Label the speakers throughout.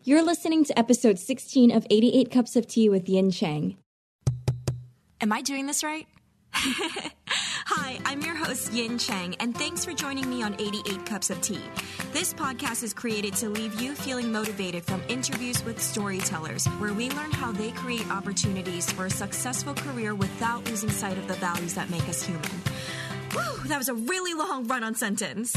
Speaker 1: You're listening to episode 16 of 88 Cups of Tea with Yin Chang.
Speaker 2: Am I doing this right? Hi, I'm your host, Yin Chang, and thanks for joining me on 88 Cups of Tea. This podcast is created to leave you feeling motivated from interviews with storytellers, where we learn how they create opportunities for a successful career without losing sight of the values that make us human. Whew, that was a really long run-on sentence.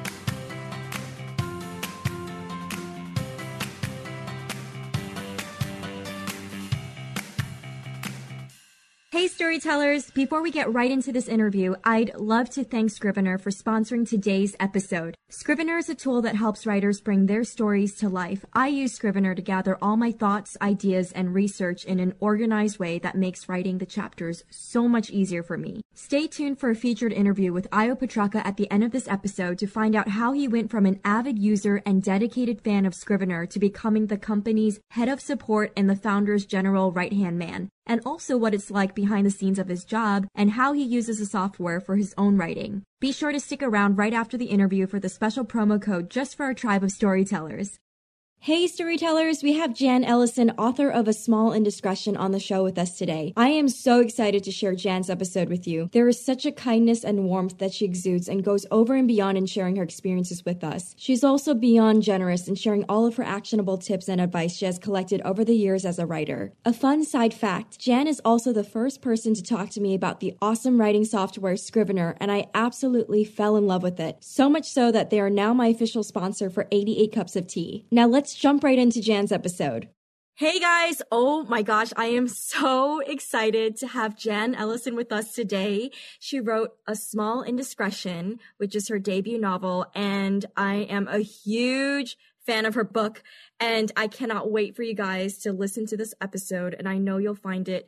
Speaker 1: Hey storytellers, before we get right into this interview, I'd love to thank Scrivener for sponsoring today's episode. Scrivener is a tool that helps writers bring their stories to life. I use Scrivener to gather all my thoughts, ideas, and research in an organized way that makes writing the chapters so much easier for me. Stay tuned for a featured interview with Ayo Petraka at the end of this episode to find out how he went from an avid user and dedicated fan of Scrivener to becoming the company's head of support and the founder's general right-hand man, and also what it's like behind the scenes of his job and how he uses the software for his own writing. Be sure to stick around right after the interview for the special promo code just for our tribe of storytellers. Hey storytellers, we have Jan Ellison, author of A Small Indiscretion, on the show with us today. I am so excited to share Jan's episode with you. There is such a kindness and warmth that she exudes and goes over and beyond in sharing her experiences with us. She's also beyond generous in sharing all of her actionable tips and advice she has collected over the years as a writer. A fun side fact, Jan is also the first person to talk to me about the awesome writing software Scrivener, and I absolutely fell in love with it. So much so that they are now my official sponsor for 88 Cups of Tea. Now let's jump right into Jan's episode. Hey guys, oh my gosh, I am so excited to have Jan Ellison with us today. She wrote A Small Indiscretion, which is her debut novel, and I am a huge fan of her book, and I cannot wait for you guys to listen to this episode, and I know you'll find it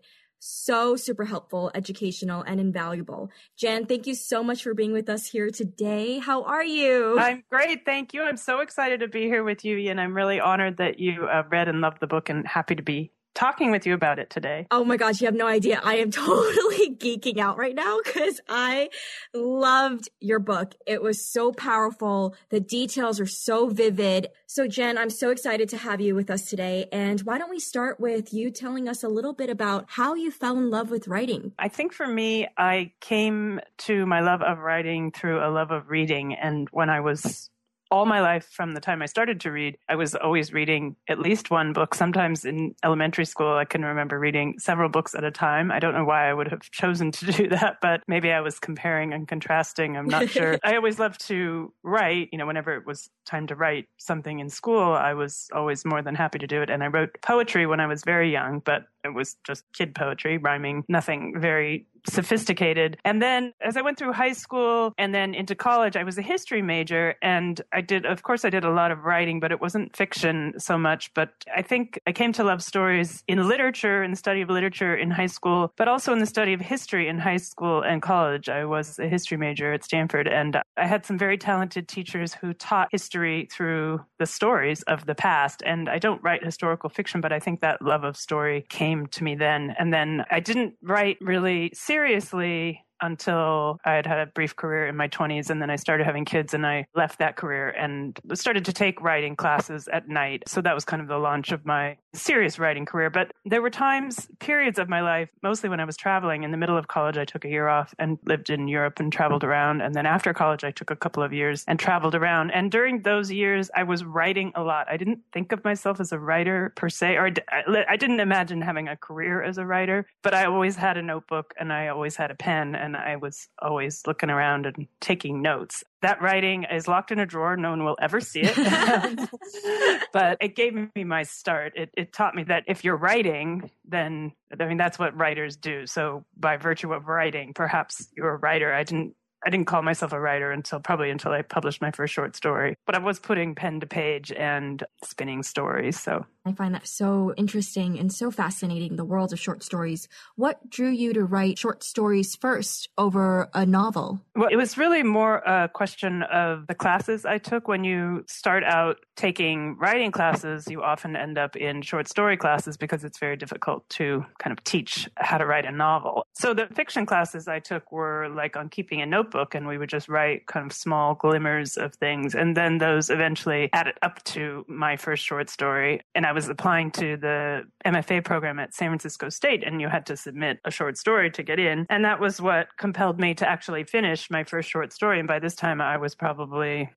Speaker 1: so super helpful, educational, and invaluable. Jan, thank you so much for being with us here today. How are you?
Speaker 3: I'm great. Thank you. I'm so excited to be here with you, and I'm really honored that you read and loved the book, and happy to be talking with you about it today.
Speaker 1: Oh my gosh, you have no idea. I am totally geeking out right now because I loved your book. It was so powerful. The details are so vivid. So Jen, I'm so excited to have you with us today. And why don't we start with you telling us a little bit about how you fell in love with writing?
Speaker 3: I think for me, I came to my love of writing through a love of reading. And when I was all my life, from the time I started to read, I was always reading at least one book. Sometimes in elementary school, I can remember reading several books at a time. I don't know why I would have chosen to do that, but maybe I was comparing and contrasting. I'm not sure. I always loved to write. You know, whenever it was time to write something in school, I was always more than happy to do it. And I wrote poetry when I was very young, but it was just kid poetry, rhyming, nothing very sophisticated. And then as I went through high school and then into college, I was a history major, and I did a lot of writing, but it wasn't fiction so much. But I think I came to love stories in literature, in the study of literature in high school, but also in the study of history in high school and college. I was a history major at Stanford, and I had some very talented teachers who taught history through the stories of the past. And I don't write historical fiction, but I think that love of story came to me then. And then I didn't write really seriously until I had a brief career in my 20s, and then I started having kids, and I left that career and started to take writing classes at night. So that was kind of the launch of my serious writing career. But there were periods of my life, mostly when I was traveling. In the middle of college, I took a year off and lived in Europe and traveled around. And then after college, I took a couple of years and traveled around. And during those years, I was writing a lot. I didn't think of myself as a writer per se, or I didn't imagine having a career as a writer, but I always had a notebook and I always had a pen, and I was always looking around and taking notes. That writing is locked in a drawer. No one will ever see it. But it gave me my start. It taught me that if you're writing, then, I mean, that's what writers do. So by virtue of writing, perhaps you're a writer. I didn't call myself a writer until I published my first short story. But I was putting pen to page and spinning stories. So
Speaker 1: I find that so interesting and so fascinating, the world of short stories. What drew you to write short stories first over a novel?
Speaker 3: Well, it was really more a question of the classes I took. When you start out taking writing classes, you often end up in short story classes because it's very difficult to kind of teach how to write a novel. So the fiction classes I took were like on keeping a notebook, and we would just write kind of small glimmers of things. And then those eventually added up to my first short story. And I was applying to the MFA program at San Francisco State, and you had to submit a short story to get in. And that was what compelled me to actually finish my first short story. And by this time I was probably,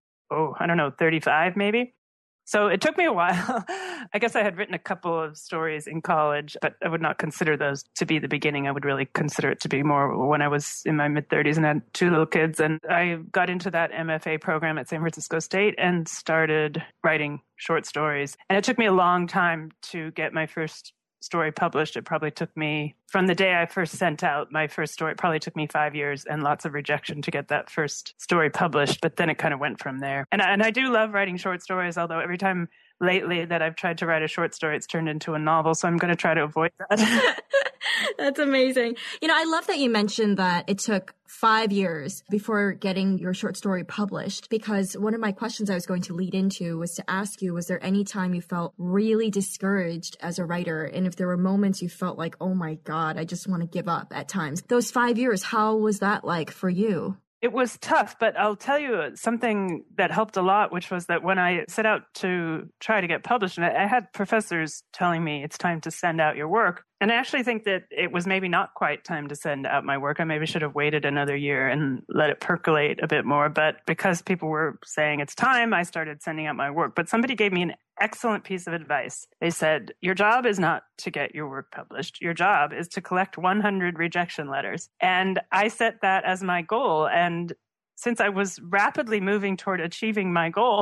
Speaker 3: 35 maybe. So it took me a while. I guess I had written a couple of stories in college, but I would not consider those to be the beginning. I would really consider it to be more when I was in my mid-30s and had 2 little kids. And I got into that MFA program at San Francisco State and started writing short stories. And it took me a long time to get my first story published. It probably took me, from the day I first sent out my first story, it probably took me 5 years and lots of rejection to get that first story published. But then it kind of went from there. And I do love writing short stories, although every time lately that I've tried to write a short story, it's turned into a novel. So I'm going to try to avoid that.
Speaker 1: That's amazing. I love that you mentioned that it took 5 years before getting your short story published, because one of my questions I was going to lead into was to ask you, was there any time you felt really discouraged as a writer? And if there were moments you felt like, oh my God, I just want to give up at times. Those 5 years, how was that like for you?
Speaker 3: It was tough, but I'll tell you something that helped a lot, which was that when I set out to try to get published, and I had professors telling me it's time to send out your work. And I actually think that it was maybe not quite time to send out my work. I maybe should have waited another year and let it percolate a bit more. But because people were saying it's time, I started sending out my work. But somebody gave me an excellent piece of advice. They said, your job is not to get your work published. Your job is to collect 100 rejection letters. And I set that as my goal. And since I was rapidly moving toward achieving my goal,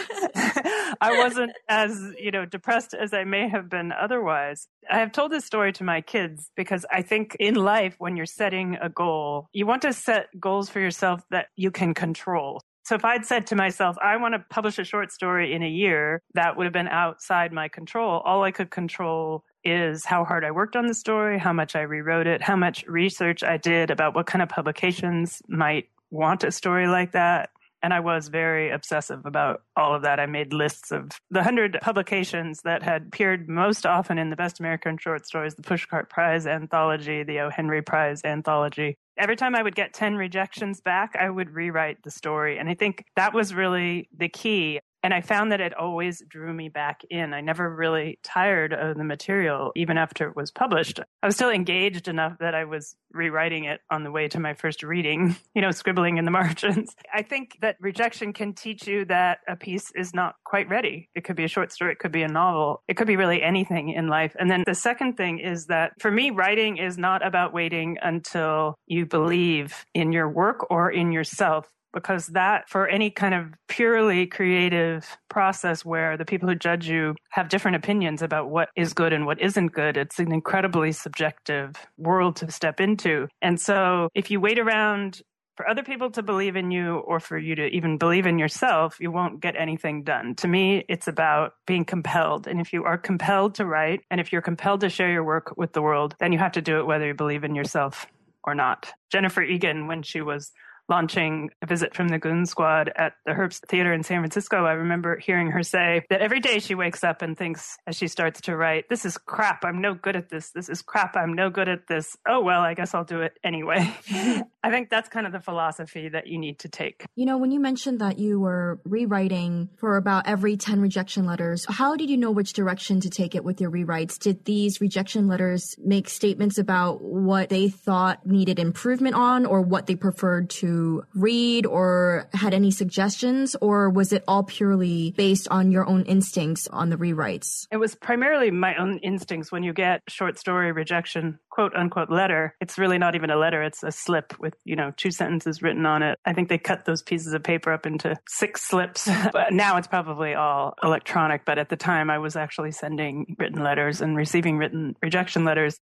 Speaker 3: I wasn't as, depressed as I may have been otherwise. I have told this story to my kids because I think in life, when you're setting a goal, you want to set goals for yourself that you can control. So if I'd said to myself, I want to publish a short story in a year, that would have been outside my control. All I could control is how hard I worked on the story, how much I rewrote it, how much research I did about what kind of publications might want a story like that. And I was very obsessive about all of that. I made lists of the 100 publications that had appeared most often in the Best American Short Stories, the Pushcart Prize Anthology, the O. Henry Prize Anthology. Every time I would get 10 rejections back, I would rewrite the story. And I think that was really the key. And I found that it always drew me back in. I never really tired of the material, even after it was published. I was still engaged enough that I was rewriting it on the way to my first reading, scribbling in the margins. I think that rejection can teach you that a piece is not quite ready. It could be a short story. It could be a novel. It could be really anything in life. And then the second thing is that for me, writing is not about waiting until you believe in your work or in yourself. Because that, for any kind of purely creative process where the people who judge you have different opinions about what is good and what isn't good, it's an incredibly subjective world to step into. And so if you wait around for other people to believe in you or for you to even believe in yourself, you won't get anything done. To me, it's about being compelled. And if you are compelled to write, and if you're compelled to share your work with the world, then you have to do it whether you believe in yourself or not. Jennifer Egan, when she was launching A Visit from the Goon Squad at the Herbst Theater in San Francisco, I remember hearing her say that every day she wakes up and thinks, as she starts to write, this is crap, I'm no good at this. This is crap, I'm no good at this. Oh, well, I guess I'll do it anyway. I think that's kind of the philosophy that you need to take.
Speaker 1: When you mentioned that you were rewriting for about every 10 rejection letters, how did you know which direction to take it with your rewrites? Did these rejection letters make statements about what they thought needed improvement on or what they preferred to read or had any suggestions, or was it all purely based on your own instincts on the rewrites?
Speaker 3: It was primarily my own instincts. When you get short story rejection, quote unquote letter, it's really not even a letter. It's a slip with, 2 sentences written on it. I think they cut those pieces of paper up into 6 slips. But now it's probably all electronic. But at the time I was actually sending written letters and receiving written rejection letters.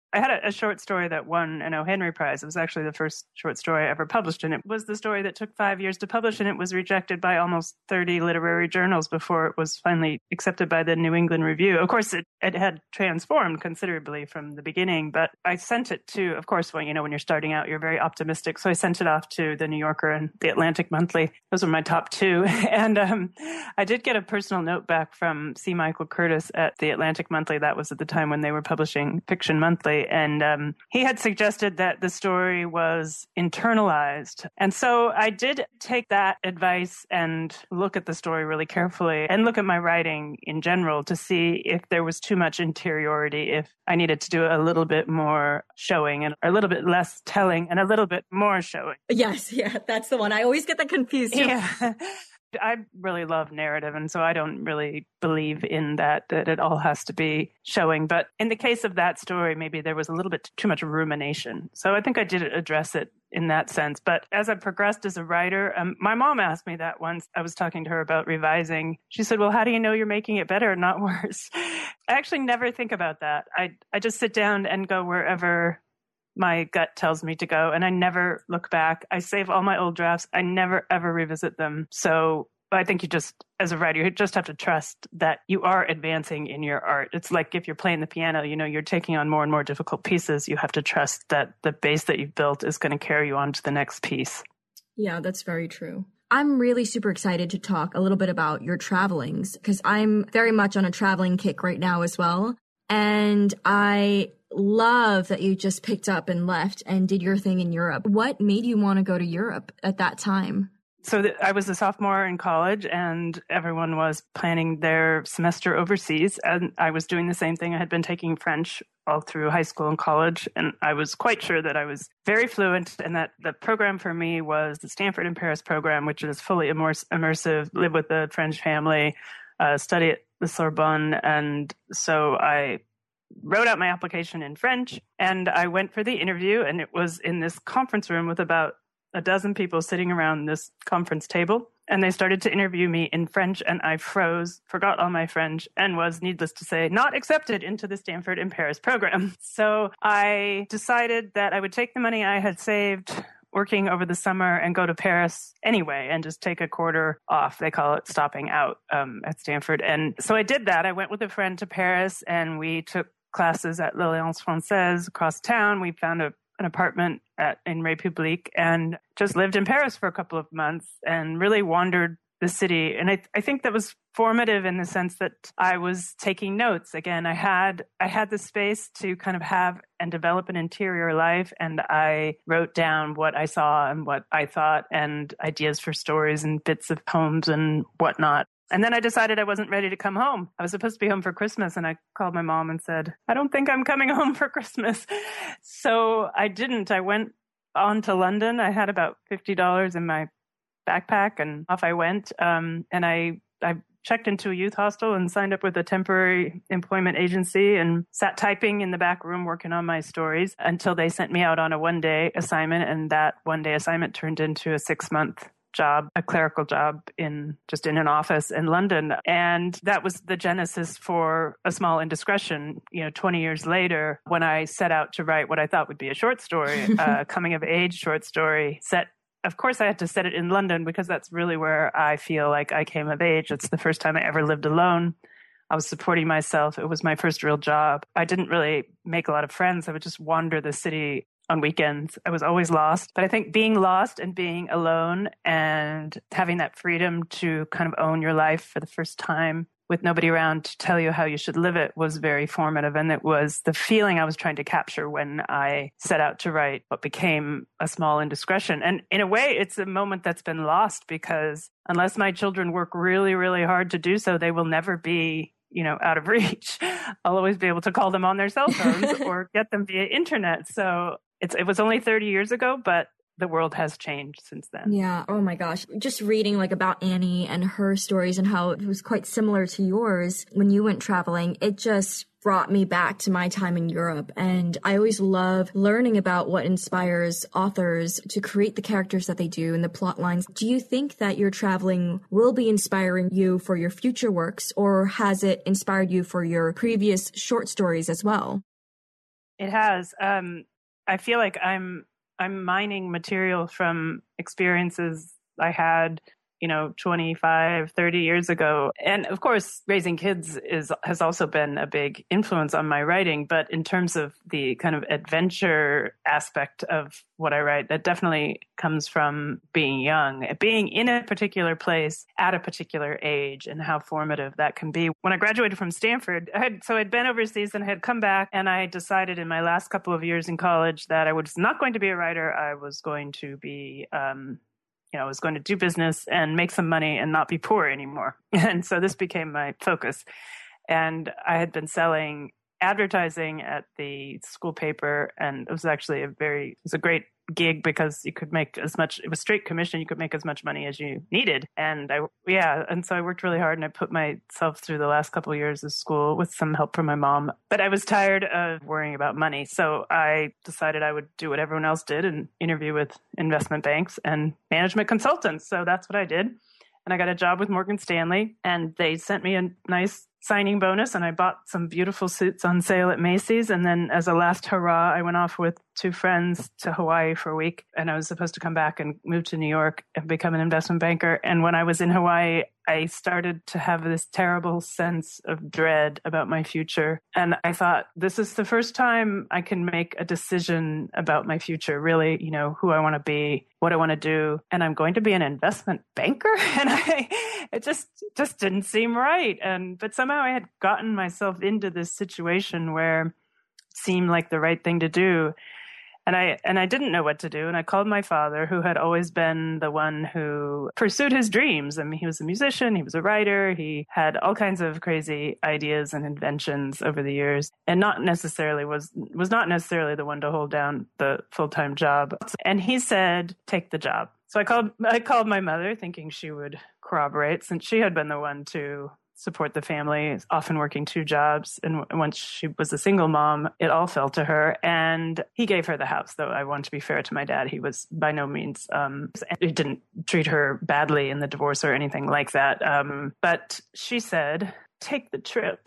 Speaker 3: I had a short story that won an O. Henry Prize. It was actually the first short story I ever published, and it was the story that took 5 years to publish, and it was rejected by almost 30 literary journals before it was finally accepted by the New England Review. Of course, it had transformed considerably from the beginning, but I sent it to, of course, when you're starting out, you're very optimistic. So I sent it off to the New Yorker and the Atlantic Monthly. Those were my top two. And I did get a personal note back from C. Michael Curtis at the Atlantic Monthly. That was at the time when they were publishing Fiction Monthly. And he had suggested that the story was internalized. And so I did take that advice and look at the story really carefully and look at my writing in general to see if there was too much interiority, if I needed to do a little bit more showing and a little bit less telling and a little bit more showing.
Speaker 1: Yes, yeah, that's the one. I always get that confused.
Speaker 3: Yeah. I really love narrative, and so I don't really believe in that it all has to be showing. But in the case of that story, maybe there was a little bit too much rumination. So I think I did address it in that sense. But as I progressed as a writer, my mom asked me that once. I was talking to her about revising. She said, well, how do you know you're making it better and not worse? I actually never think about that. I just sit down and go wherever my gut tells me to go, and I never look back. I save all my old drafts. I never, ever revisit them. So I think you just, as a writer, you just have to trust that you are advancing in your art. It's like if you're playing the piano, you're taking on more and more difficult pieces. You have to trust that the base that you've built is going to carry you on to the next piece.
Speaker 1: Yeah, that's very true. I'm really super excited to talk a little bit about your travelings, because I'm very much on a traveling kick right now as well. And I love that you just picked up and left and did your thing in Europe. What made you want to go to Europe at that time?
Speaker 3: So I was a sophomore in college, and everyone was planning their semester overseas. And I was doing the same thing. I had been taking French all through high school and college, and I was quite sure that I was very fluent and that the program for me was the Stanford in Paris program, which is fully immersive, live with the French family, study at the Sorbonne. And so I wrote out my application in French, and I went for the interview, and it was in this conference room with about a dozen people sitting around this conference table. And they started to interview me in French, and I froze, forgot all my French, and was, needless to say, not accepted into the Stanford in Paris program. So I decided that I would take the money I had saved working over the summer and go to Paris anyway and just take a quarter off. They call it stopping out at Stanford. And so I did that. I went with a friend to Paris, and we took classes at l'Alliance Française across town. We found an apartment in République and just lived in Paris for a couple of months and really wandered the city. And I think that was formative in the sense that I was taking notes. Again, I had the space to kind of have and develop an interior life, and I wrote down what I saw and what I thought and ideas for stories and bits of poems and whatnot. And then I decided I wasn't ready to come home. I was supposed to be home for Christmas, and I called my mom and said, I don't think I'm coming home for Christmas. So I didn't. I went on to London. I had about $50 in my backpack, and off I went. And I checked into a youth hostel and signed up with a temporary employment agency and sat typing in the back room working on my stories until they sent me out on a one-day assignment. And that one-day assignment turned into a 6-month job, a clerical job in an office in London. And that was the genesis for A Small Indiscretion, 20 years later, when I set out to write what I thought would be a short story, a coming of age short story set. Of course, I had to set it in London because that's really where I feel like I came of age. It's the first time I ever lived alone. I was supporting myself. It was my first real job. I didn't really make a lot of friends. I would just wander the city on weekends. I was always lost. But I think being lost and being alone and having that freedom to kind of own your life for the first time with nobody around to tell you how you should live it was very formative. And it was the feeling I was trying to capture when I set out to write what became A Small Indiscretion. And in a way, it's a moment that's been lost because unless my children work really, really hard to do so, they will never be out of reach. I'll always be able to call them on their cell phones or get them via internet. So it was only 30 years ago, but the world has changed since then.
Speaker 1: Yeah. Oh my gosh. Just reading about Annie and her stories and how it was quite similar to yours when you went traveling, it just brought me back to my time in Europe. And I always love learning about what inspires authors to create the characters that they do and the plot lines. Do you think that your traveling will be inspiring you for your future works, or has it inspired you for your previous short stories as well?
Speaker 3: It has. I feel like I'm mining material from experiences I had, 25, 30 years ago. And of course, raising kids has also been a big influence on my writing. But in terms of the kind of adventure aspect of what I write, that definitely comes from being young, being in a particular place at a particular age, and how formative that can be. When I graduated from Stanford, I'd been overseas and I had come back, and I decided in my last couple of years in college that I was not going to be a writer. I was going to be I was going to do business and make some money and not be poor anymore. And so this became my focus. And I had been selling advertising at the school paper, and it was actually a great gig because you could make as much, it was straight commission, you could make as much money as you needed. And so I worked really hard, and I put myself through the last couple of years of school with some help from my mom. But I was tired of worrying about money. So I decided I would do what everyone else did and interview with investment banks and management consultants. So that's what I did. And I got a job with Morgan Stanley, and they sent me a nice signing bonus, and I bought some beautiful suits on sale at Macy's. And then as a last hurrah, I went off with 2 friends to Hawaii for a week, and I was supposed to come back and move to New York and become an investment banker. And when I was in Hawaii, I started to have this terrible sense of dread about my future. And I thought, this is the first time I can make a decision about my future, really, who I want to be, what I want to do. And I'm going to be an investment banker. And it just didn't seem right. But somehow I had gotten myself into this situation where it seemed like the right thing to do. And I didn't know what to do. And I called my father, who had always been the one who pursued his dreams. I mean, he was a musician, he was a writer, he had all kinds of crazy ideas and inventions over the years, and was not necessarily the one to hold down the full-time job. And he said, take the job. So I called my mother, thinking she would corroborate, since she had been the one to support the family, often working 2 jobs. And once she was a single mom, it all fell to her. And he gave her the house, though I want to be fair to my dad. He was by no means, he didn't treat her badly in the divorce or anything like that. But she said, take the trip.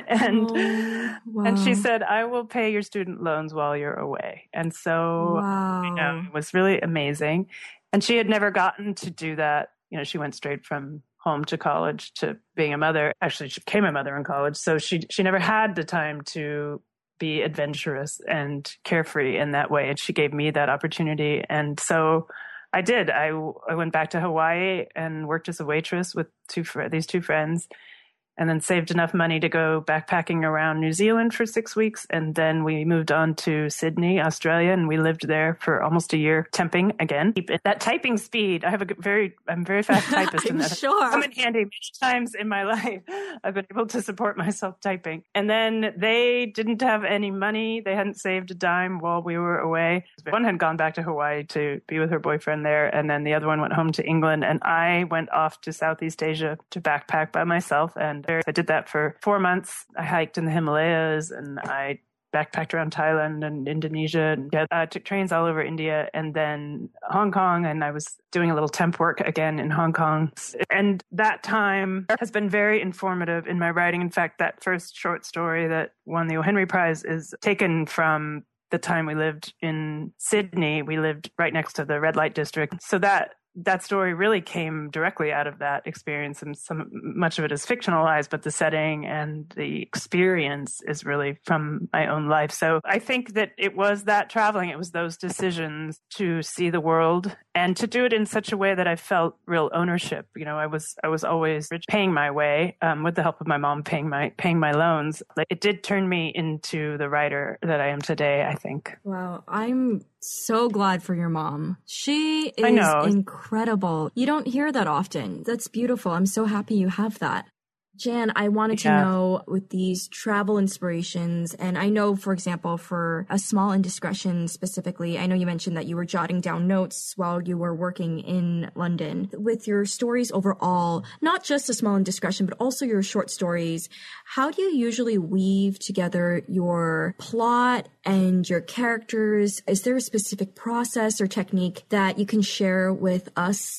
Speaker 3: And she said, I will pay your student loans while you're away. And so, it was really amazing. And she had never gotten to do that. She went straight from home to college to being a mother. Actually, she became a mother in college. So she never had the time to be adventurous and carefree in that way. And she gave me that opportunity. And so I did. I went back to Hawaii and worked as a waitress with these 2 friends, and then saved enough money to go backpacking around New Zealand for 6 weeks. And then we moved on to Sydney, Australia, and we lived there for almost a year, temping again. That typing speed, I'm very fast typist.
Speaker 1: I'm sure.
Speaker 3: Come in handy many times in my life. I've been able to support myself typing. And then they didn't have any money. They hadn't saved a dime while we were away. One had gone back to Hawaii to be with her boyfriend there, and then the other one went home to England. And I went off to Southeast Asia to backpack by myself. And I did that for 4 months. I hiked in the Himalayas, and I backpacked around Thailand and Indonesia, and took trains all over India, and then Hong Kong. And I was doing a little temp work again in Hong Kong. And that time has been very informative in my writing. In fact, that first short story that won the O. Henry Prize is taken from the time we lived in Sydney. We lived right next to the red light district. So that story really came directly out of that experience, and much of it is fictionalized, but the setting and the experience is really from my own life. So I think that it was that traveling, it was those decisions to see the world and to do it in such a way that I felt real ownership. I was always paying my way, with the help of my mom paying my loans. It did turn me into the writer that I am today, I think.
Speaker 1: Wow, I'm so glad for your mom. She is incredible. You don't hear that often. That's beautiful. I'm so happy you have that. Jan, I wanted to know, with these travel inspirations, and I know, for example, for A Small Indiscretion specifically, I know you mentioned that you were jotting down notes while you were working in London. With your stories overall, not just A Small Indiscretion, but also your short stories, how do you usually weave together your plot and your characters? Is there a specific process or technique that you can share with us?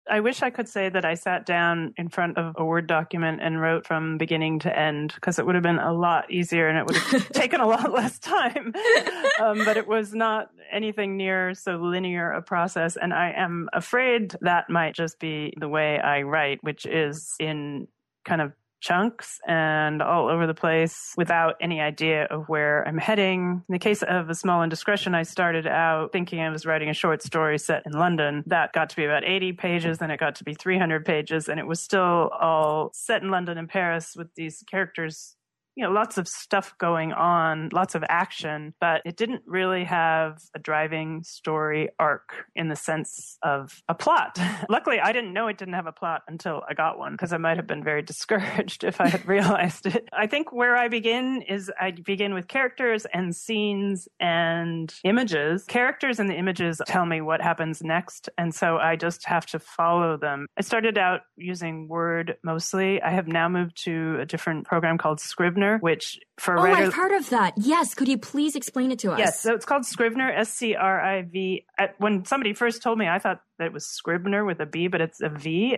Speaker 3: I wish I could say that I sat down in front of a Word document and wrote from beginning to end, because it would have been a lot easier and it would have taken a lot less time. But it was not anything near so linear a process. And I am afraid that might just be the way I write, which is in kind of chunks and all over the place without any idea of where I'm heading. In the case of A Small Indiscretion, I started out thinking I was writing a short story set in London. That got to be about 80 pages, then it got to be 300 pages, and it was still all set in London and Paris with these characters, lots of stuff going on, lots of action, but it didn't really have a driving story arc in the sense of a plot. Luckily, I didn't know it didn't have a plot until I got one, because I might have been very discouraged if I had realized it. I think where I begin is I begin with characters and scenes and images. Characters and the images tell me what happens next, and so I just have to follow them. I started out using Word mostly. I have now moved to a different program called Scrivener, which for writers...
Speaker 1: I've heard of that. Yes. Could you please explain it to us?
Speaker 3: Yes. So it's called Scrivener, Scriv. When somebody first told me, I thought that it was Scribner with a B, but it's a V,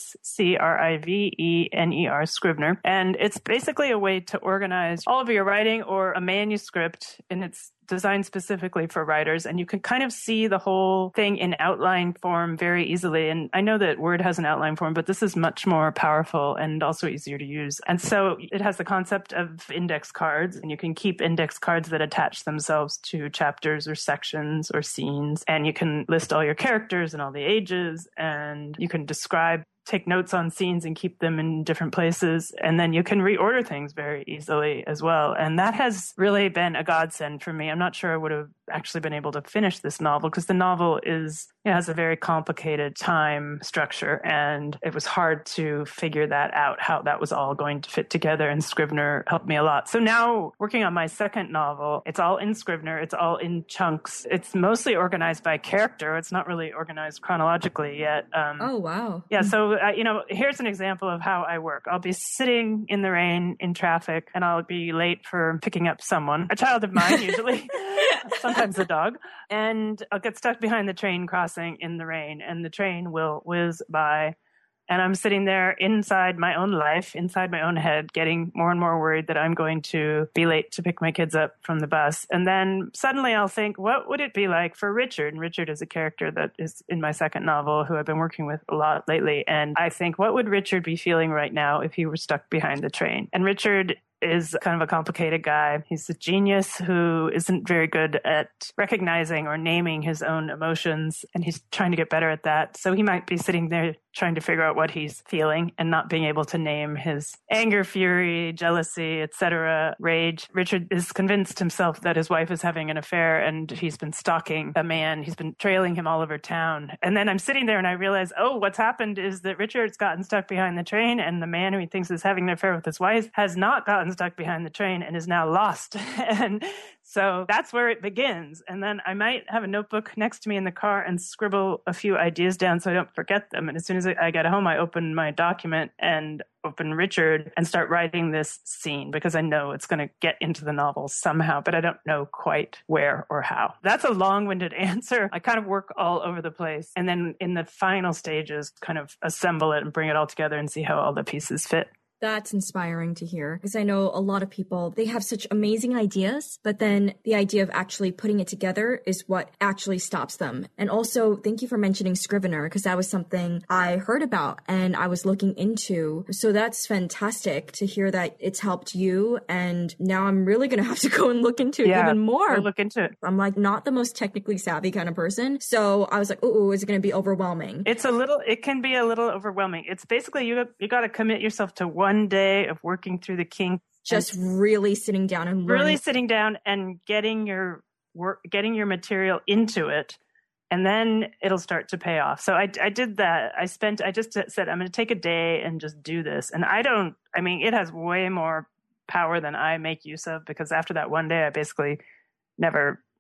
Speaker 3: Scrivener, Scrivener. And it's basically a way to organize all of your writing or a manuscript, and it's designed specifically for writers, and you can kind of see the whole thing in outline form very easily. And I know that Word has an outline form, but this is much more powerful and also easier to use. And so it has the concept of index cards, and you can keep index cards that attach themselves to chapters or sections or scenes, and you can list all your characters and all the ages, and you can take notes on scenes and keep them in different places. And then you can reorder things very easily as well. And that has really been a godsend for me. I'm not sure I would have actually been able to finish this novel, because the novel has a very complicated time structure, and it was hard to figure that out, how that was all going to fit together, and Scrivener helped me a lot. So now working on my second novel, it's all in Scrivener, it's all in chunks. It's mostly organized by character. It's not really organized chronologically yet.
Speaker 1: Oh, wow.
Speaker 3: Yeah, so here's an example of how I work. I'll be sitting in the rain in traffic, and I'll be late for picking up someone, a child of mine usually, sometimes a dog, and I'll get stuck behind the train crossing in the rain, and the train will whiz by. And I'm sitting there inside my own life, inside my own head, getting more and more worried that I'm going to be late to pick my kids up from the bus. And then suddenly I'll think, what would it be like for Richard? And Richard is a character that is in my second novel who I've been working with a lot lately. And I think, what would Richard be feeling right now if he were stuck behind the train? And Richard is kind of a complicated guy. He's a genius who isn't very good at recognizing or naming his own emotions, and he's trying to get better at that. So he might be sitting there trying to figure out what he's feeling and not being able to name his anger, fury, jealousy, etc., rage. Richard is convinced himself that his wife is having an affair, and he's been stalking a man. He's been trailing him all over town. And then I'm sitting there and I realize, what's happened is that Richard's gotten stuck behind the train, and the man who he thinks is having an affair with his wife has not gotten stuck behind the train and is now lost. And so that's where it begins. And then I might have a notebook next to me in the car and scribble a few ideas down so I don't forget them. And as soon as I get home, I open my document and open Richard and start writing this scene, because I know it's going to get into the novel somehow, but I don't know quite where or how. That's a long-winded answer. I kind of work all over the place. And then in the final stages, kind of assemble it and bring it all together and see how all the pieces fit.
Speaker 1: That's inspiring to hear, because I know a lot of people, they have such amazing ideas, but then the idea of actually putting it together is what actually stops them. And also, thank you for mentioning Scrivener, because that was something I heard about and I was looking into. So that's fantastic to hear that it's helped you. And now I'm really going to have to go and look into it even more.
Speaker 3: Look into it.
Speaker 1: I'm like not the most technically savvy kind of person. So I was like, is it going to be overwhelming?
Speaker 3: It can be a little overwhelming. It's basically, you got to commit yourself to one day of working through the kinks.
Speaker 1: Just really sitting down and learning.
Speaker 3: Really sitting down and getting your your material into it, and then it'll start to pay off. So I did that. I just said, I'm going to take a day and just do this. And it has way more power than I make use of, because after that one day, I basically never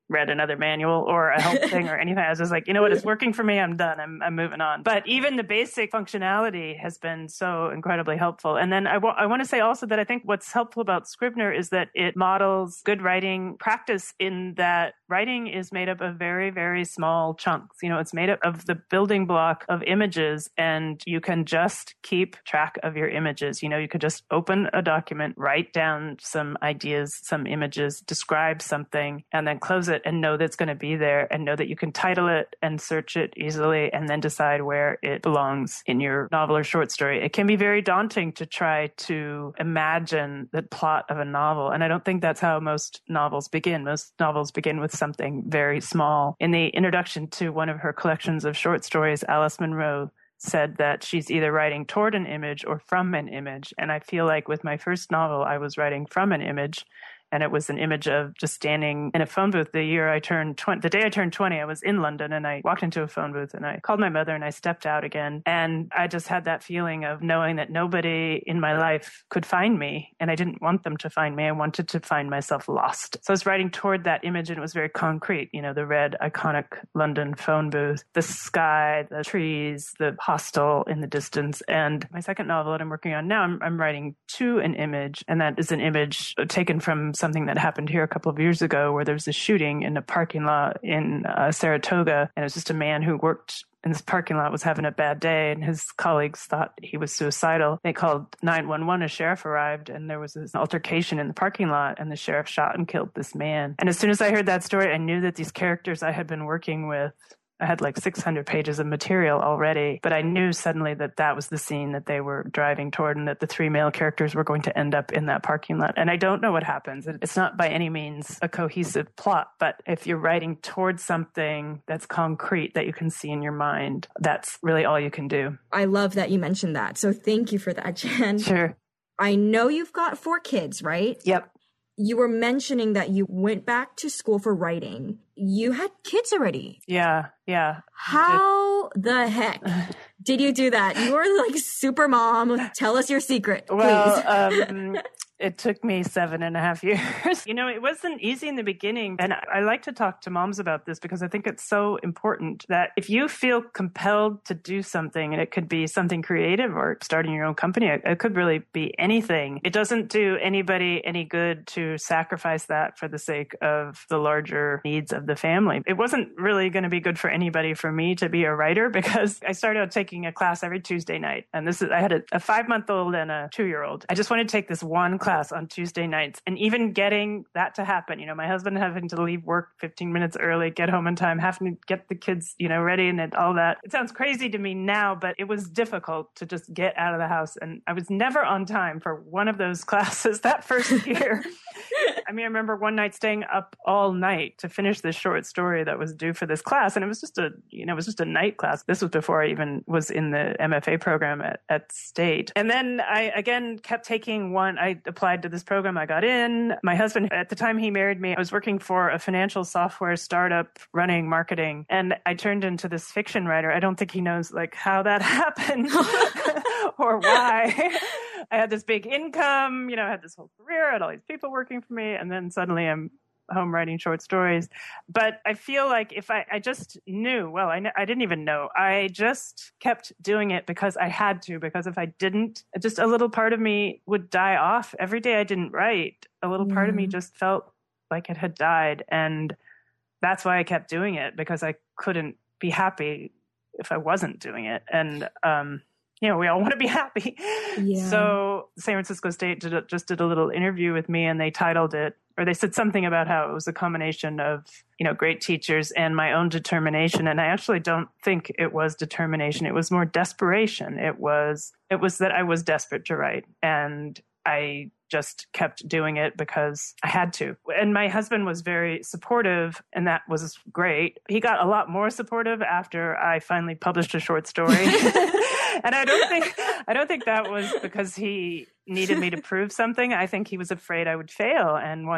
Speaker 3: read another manual or a help thing or anything. I was just like, you know what, it's working for me. I'm done. I'm moving on. But even the basic functionality has been so incredibly helpful. And then I want to say also that I think what's helpful about Scrivener is that it models good writing practice in that writing is made up of very, very small chunks. You know, it's made up of the building block of images, and you can just keep track of your images. You know, you could just open a document, write down some ideas, some images, describe something, and then close it and know that it's going to be there and know that you can title it and search it easily and then decide where it belongs in your novel or short story. It can be very daunting to try to imagine the plot of a novel. And I don't think that's how most novels begin. Most novels begin with something very small. In the introduction to one of her collections of short stories, Alice Munro said that she's either writing toward an image or from an image. And I feel like with my first novel, I was writing from an image. And it was an image of just standing in a phone booth the day I turned 20, I was in London and I walked into a phone booth and I called my mother and I stepped out again. And I just had that feeling of knowing that nobody in my life could find me. And I didn't want them to find me. I wanted to find myself lost. So I was writing toward that image and it was very concrete. You know, the red, iconic London phone booth, the sky, the trees, the hostel in the distance. And my second novel that I'm working on now, I'm writing to an image. And that is an image taken from something that happened here a couple of years ago where there was a shooting in a parking lot in Saratoga. And it was just a man who worked in this parking lot was having a bad day and his colleagues thought he was suicidal. They called 911. A sheriff arrived and there was this altercation in the parking lot and the sheriff shot and killed this man. And as soon as I heard that story, I knew that these characters I had been working with, I had like 600 pages of material already, but I knew suddenly that that was the scene that they were driving toward and that the three male characters were going to end up in that parking lot. And I don't know what happens. It's not by any means a cohesive plot, but if you're writing towards something that's concrete that you can see in your mind, that's really all you can do.
Speaker 1: I love that you mentioned that. So thank you for that, Jen.
Speaker 3: Sure.
Speaker 1: I know you've got 4 kids, right?
Speaker 3: Yep.
Speaker 1: You were mentioning that you went back to school for writing. You had kids already.
Speaker 3: Yeah.
Speaker 1: How the heck did you do that? You were like super mom. Tell us your secret, please.
Speaker 3: Well, it took me 7.5 years. You know, it wasn't easy in the beginning. And I like to talk to moms about this because I think it's so important that if you feel compelled to do something, and it could be something creative or starting your own company, it could really be anything. It doesn't do anybody any good to sacrifice that for the sake of the larger needs of the family. It wasn't really going to be good for anybody for me to be a writer because I started out taking a class every Tuesday night. And I had a 5-month-old and a 2-year-old. I just wanted to take this one class on Tuesday nights. And even getting that to happen, you know, my husband having to leave work 15 minutes early, get home in time, having to get the kids, you know, ready and all that. It sounds crazy to me now, but it was difficult to just get out of the house. And I was never on time for one of those classes that first year. I mean, I remember one night staying up all night to finish this short story that was due for this class. And it was just a night class. This was before I even was in the MFA program at State. And then I again kept taking one. I applied to this program. I got in. My husband, at the time he married me, I was working for a financial software startup running marketing. And I turned into this fiction writer. I don't think he knows like how that happened or why. I had this big income, you know, I had this whole career, I had all these people working for me. And then suddenly I'm home writing short stories. But I feel like if I just knew, well, I didn't even know. I just kept doing it because I had to, because if I didn't, just a little part of me would die off. Every day I didn't write, a little part of me just felt like it had died. And that's why I kept doing it, because I couldn't be happy if I wasn't doing it. And, you know, we all want to be happy. Yeah. So San Francisco State just did a little interview with me, and they titled it, or they said something about how it was a combination of, you know, great teachers and my own determination. And I actually don't think it was determination. It was more desperation. It was that I was desperate to write, and I just kept doing it because I had to. And my husband was very supportive, and that was great. He got a lot more supportive after I finally published a short story. And I don't think that was because he needed me to prove something. I think he was afraid I would fail. And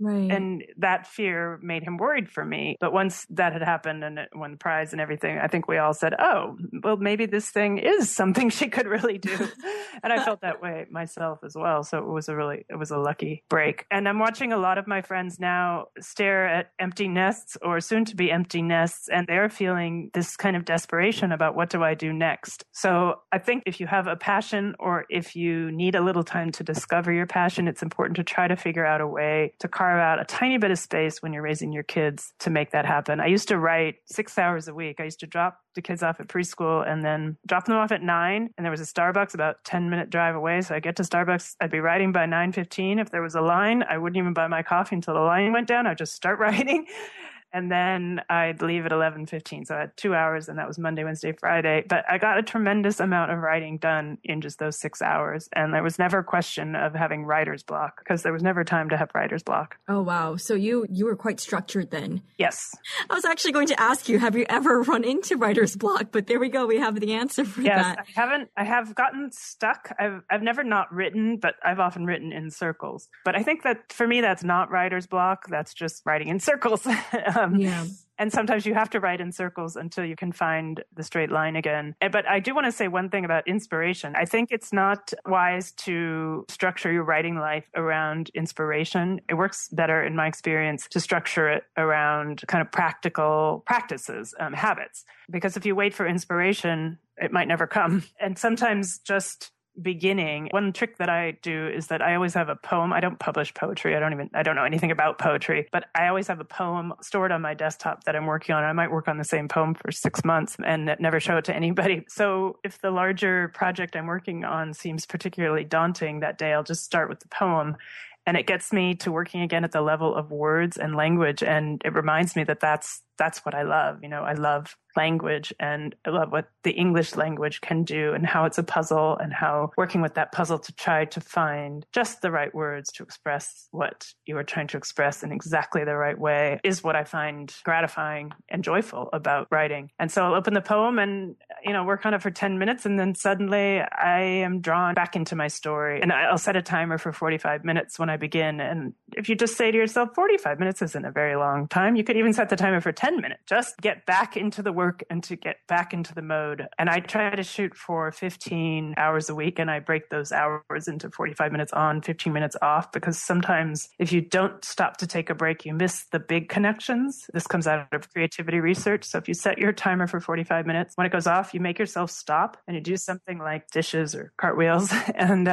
Speaker 3: and that fear made him worried for me. But once that had happened and it won the prize and everything, I think we all said, oh, well, maybe this thing is something she could really do. And I felt that way myself as well. So it was a lucky break. And I'm watching a lot of my friends now stare at empty nests or soon to be empty nests. And they're feeling this kind of desperation about what do I do next? So I think if you have a passion or if you need a little time to discover your passion, it's important to try to figure out a way to carve out a tiny bit of space when you're raising your kids to make that happen. I used to write 6 hours a week. I used to drop the kids off at preschool and then drop them off at 9. And there was a Starbucks about 10-minute drive away. So I get to Starbucks. I'd be writing by 9:15. If there was a line, I wouldn't even buy my coffee until the line went down. I'd just start writing. And then I'd leave at 11:15. So I had 2 hours, and that was Monday, Wednesday, Friday. But I got a tremendous amount of writing done in just those 6 hours. And there was never a question of having writer's block because there was never time to have writer's block.
Speaker 1: Oh, wow. So you were quite structured then.
Speaker 3: Yes.
Speaker 1: I was actually going to ask you, have you ever run into writer's block? But there we go. We have the answer for that.
Speaker 3: Yes, I have gotten stuck. I've never not written, but I've often written in circles. But I think that for me, that's not writer's block. That's just writing in circles.
Speaker 1: Yeah.
Speaker 3: And sometimes you have to write in circles until you can find the straight line again. But I do want to say one thing about inspiration. I think it's not wise to structure your writing life around inspiration. It works better, in my experience, to structure it around kind of practical practices, habits. Because if you wait for inspiration, it might never come. And sometimes just beginning, one trick that I do is that I always have a poem. I don't publish poetry. I don't know anything about poetry, but I always have a poem stored on my desktop that I'm working on. I might work on the same poem for 6 months and never show it to anybody. So if the larger project I'm working on seems particularly daunting that day, I'll just start with the poem. And it gets me to working again at the level of words and language. And it reminds me that that's what I love. You know, I love language and I love what the English language can do and how it's a puzzle and how working with that puzzle to try to find just the right words to express what you are trying to express in exactly the right way is what I find gratifying and joyful about writing. And so I'll open the poem and, work on it for 10 minutes. And then suddenly I am drawn back into my story. And I'll set a timer for 45 minutes when I begin. And if you just say to yourself, 45 minutes isn't a very long time, you could even set the timer for 10 minutes. Just get back into the work and to get back into the mode. And I try to shoot for 15 hours a week, and I break those hours into 45 minutes on, 15 minutes off, because sometimes if you don't stop to take a break, you miss the big connections. This comes out of creativity research. So if you set your timer for 45 minutes, when it goes off, you make yourself stop and you do something like dishes or cartwheels and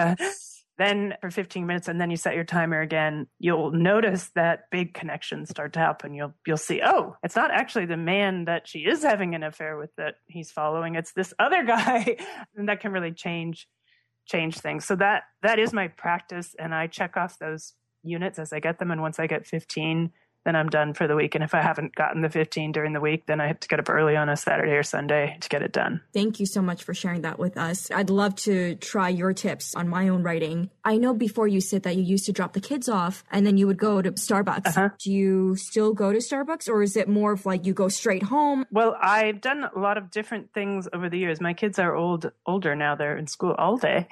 Speaker 3: then for 15 minutes, and then you set your timer again, you'll notice that big connections start to happen. You'll see, oh, it's not actually the man that she is having an affair with that he's following. It's this other guy. And that can really change things. So that is my practice. And I check off those units as I get them. And once I get 15, then I'm done for the week. And if I haven't gotten the 15 during the week, then I have to get up early on a Saturday or Sunday to get it done.
Speaker 1: Thank you so much for sharing that with us. I'd love to try your tips on my own writing. I know before you said that you used to drop the kids off and then you would go to Starbucks. Uh-huh. Do you still go to Starbucks, or is it more of like you go straight home?
Speaker 3: Well, I've done a lot of different things over the years. My kids are older now. They're in school all day.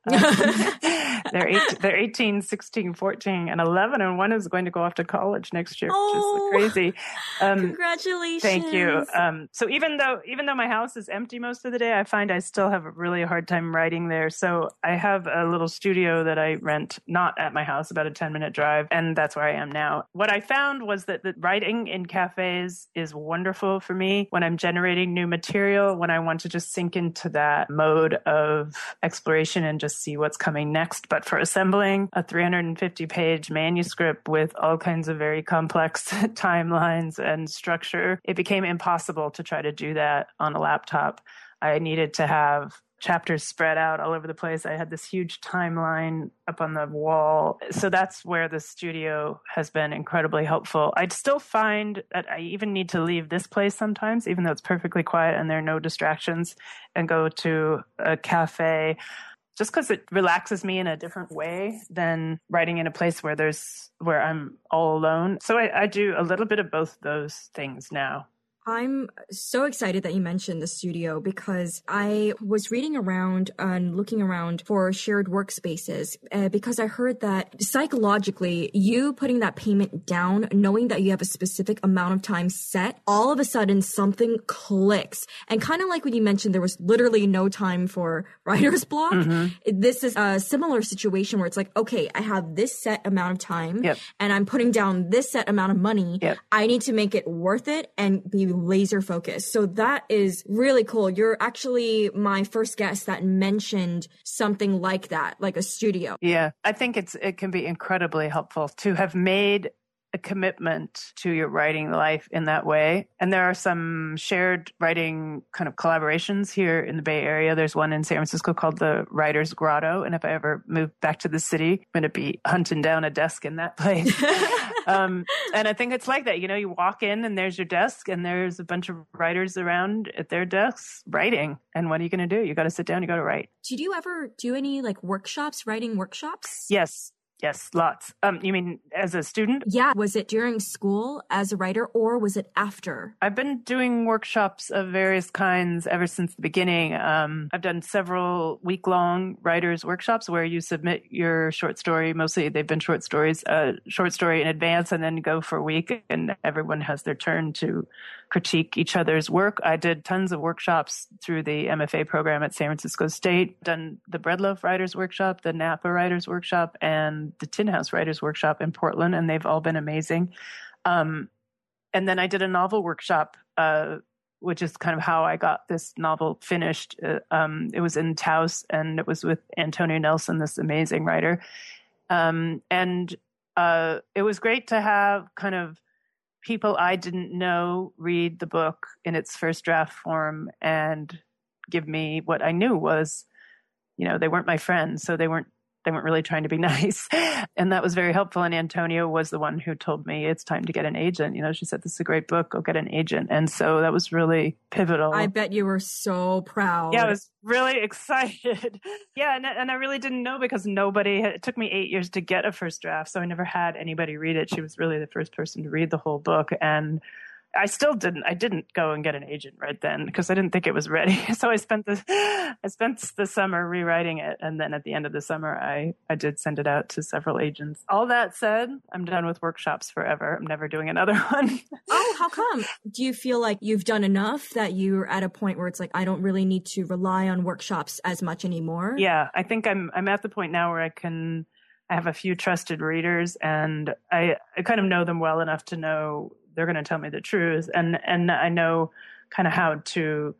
Speaker 3: They're 18, 16, 14, and 11, and one is going to go off to college next year, which is crazy.
Speaker 1: Congratulations.
Speaker 3: Thank you. So even though my house is empty most of the day, I find I still have a really hard time writing there. So I have a little studio that I rent, not at my house, about a 10-minute drive, and that's where I am now. What I found was that the writing in cafes is wonderful for me when I'm generating new material, when I want to just sink into that mode of exploration and just see what's coming next. But for assembling a 350-page manuscript with all kinds of very complex timelines and structure, it became impossible to try to do that on a laptop. I needed to have chapters spread out all over the place. I had this huge timeline up on the wall. So that's where the studio has been incredibly helpful. I'd still find that I even need to leave this place sometimes, even though it's perfectly quiet and there are no distractions, and go to a cafe, just because it relaxes me in a different way than writing in a place where I'm all alone. So I do a little bit of both those things now.
Speaker 1: I'm so excited that you mentioned the studio because I was reading around and looking around for shared workspaces because I heard that psychologically, you putting that payment down, knowing that you have a specific amount of time set, all of a sudden something clicks. And kind of like when you mentioned there was literally no time for writer's block, this is a similar situation where it's like, okay, I have this set amount of time and I'm putting down this set amount of money. I need to make it worth it and be laser focused. So that is really cool. You're actually my first guest that mentioned something like that, like a studio.
Speaker 3: Yeah, I think it can be incredibly helpful to have made a commitment to your writing life in that way. And there are some shared writing kind of collaborations here in the Bay Area. There's one in San Francisco called the Writer's Grotto. And if I ever move back to the city, I'm going to be hunting down a desk in that place. And I think it's like that. You know, you walk in and there's your desk and there's a bunch of writers around at their desks writing. And what are you going to do? You got to sit down, you got to write.
Speaker 1: Did you ever do any like workshops, writing workshops?
Speaker 3: Yes, lots. You mean as a student?
Speaker 1: Yeah. Was it during school as a writer or was it after?
Speaker 3: I've been doing workshops of various kinds ever since the beginning. I've done several week-long writers' workshops where you submit your short story. Mostly they've been short stories, short story in advance and then go for a week and everyone has their turn to critique each other's work. I did tons of workshops through the MFA program at San Francisco State, done the Breadloaf Writers Workshop, the Napa Writers Workshop, and the Tin House Writers Workshop in Portland, and they've all been amazing. And then I did a novel workshop, which is kind of how I got this novel finished. It was in Taos, and it was with Antonio Nelson, this amazing writer. And it was great to have kind of people I didn't know read the book in its first draft form and give me what I knew was, you know, they weren't my friends, so they weren't really trying to be nice. And that was very helpful. And Antonio was the one who told me it's time to get an agent. You know, she said, this is a great book, go get an agent. And so that was really pivotal.
Speaker 1: I bet you were so proud.
Speaker 3: Yeah, I was really excited. Yeah, and I really didn't know because it took me 8 years to get a first draft. So I never had anybody read it. She was really the first person to read the whole book. And I didn't go and get an agent right then because I didn't think it was ready. So I spent the summer rewriting it. And then at the end of the summer, I did send it out to several agents. All that said, I'm done with workshops forever. I'm never doing another one.
Speaker 1: Oh, how come? Do you feel like you've done enough that you're at a point where it's like, I don't really need to rely on workshops as much anymore?
Speaker 3: Yeah, I think I'm at the point now where I have a few trusted readers and I kind of know them well enough to know they're going to tell me the truth. And I know kind of how to,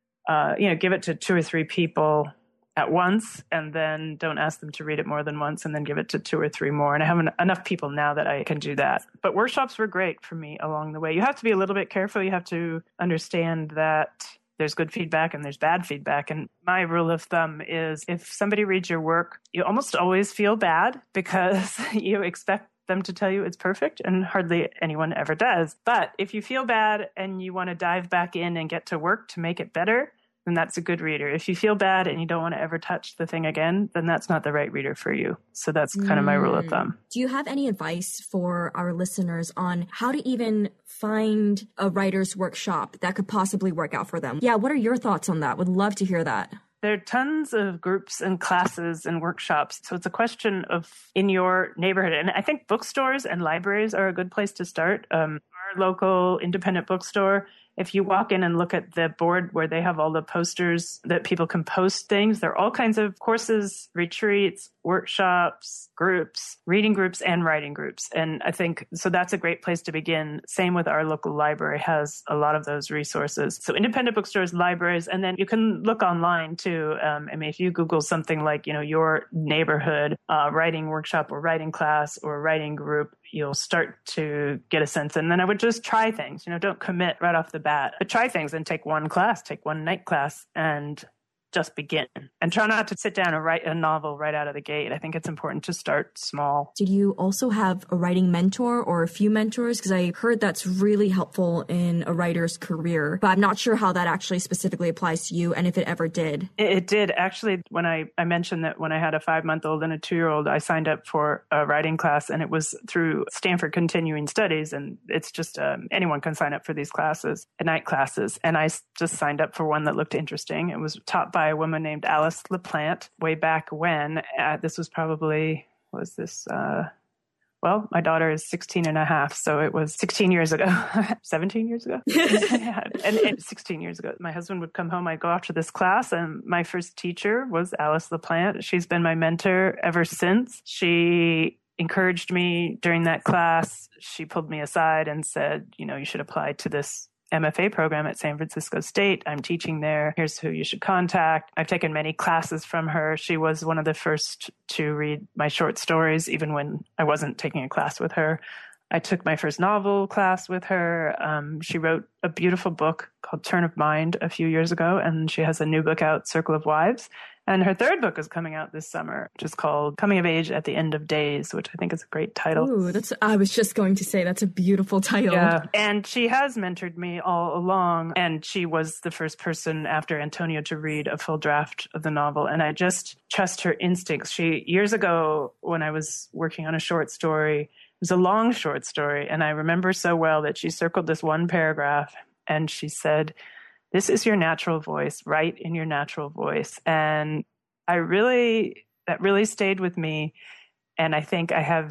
Speaker 3: give it to 2 or 3 people at once and then don't ask them to read it more than once and then give it to 2 or 3 more. And I have enough people now that I can do that. But workshops were great for me along the way. You have to be a little bit careful. You have to understand that there's good feedback and there's bad feedback. And my rule of thumb is if somebody reads your work, you almost always feel bad because you expect them to tell you it's perfect, and hardly anyone ever does. But if you feel bad and you want to dive back in and get to work to make it better, then that's a good reader. If you feel bad and you don't want to ever touch the thing again, then that's not the right reader for you. So that's kind of my rule of thumb.
Speaker 1: Do you have any advice for our listeners on how to even find a writer's workshop that could possibly work out for them? Yeah, what are your thoughts on that? Would love to hear that.
Speaker 3: There are tons of groups and classes and workshops. So it's a question of in your neighborhood. And I think bookstores and libraries are a good place to start. Our local independent bookstore, if you walk in and look at the board where they have all the posters that people can post things, there are all kinds of courses, retreats, workshops, groups, reading groups, and writing groups. And I think, so that's a great place to begin. Same with our local library has a lot of those resources. So independent bookstores, libraries, and then you can look online too. If you Google something like, your neighborhood writing workshop or writing class or writing group, you'll start to get a sense. And then I would just try things, don't commit right off the bat, but try things and take one class, take one night class and just begin and try not to sit down and write a novel right out of the gate. I think it's important to start small.
Speaker 1: Did you also have a writing mentor or a few mentors? Because I heard that's really helpful in a writer's career, but I'm not sure how that actually specifically applies to you and if it ever did.
Speaker 3: It did. Actually, when I mentioned that when I had a 5-month-old and a 2-year-old, I signed up for a writing class, and it was through Stanford Continuing Studies. And it's just anyone can sign up for these classes, night classes. And I just signed up for one that looked interesting. It was taught by a woman named Alice LaPlante way back when. This was probably, well, my daughter is 16 and a half, so it was 16 years ago, 17 years ago. and 16 years ago, my husband would come home, I'd go off to this class, and my first teacher was Alice LaPlante. She's been my mentor ever since. She encouraged me during that class. She pulled me aside and said, you should apply to this MFA program at San Francisco State. I'm teaching there. Here's who you should contact. I've taken many classes from her. She was one of the first to read my short stories, even when I wasn't taking a class with her. I took my first novel class with her. She wrote a beautiful book called Turn of Mind a few years ago, and she has a new book out, Circle of Wives. And her third book is coming out this summer, which is called Coming of Age at the End of Days, which I think is a great title.
Speaker 1: Ooh, I was just going to say that's a beautiful title.
Speaker 3: Yeah, and she has mentored me all along, and she was the first person after Antonia to read a full draft of the novel, and I just trust her instincts. Years ago, when I was working on a short story, it was a long short story, and I remember so well that she circled this one paragraph, and she said, "This is your natural voice, write in your natural voice." And that really stayed with me. And I think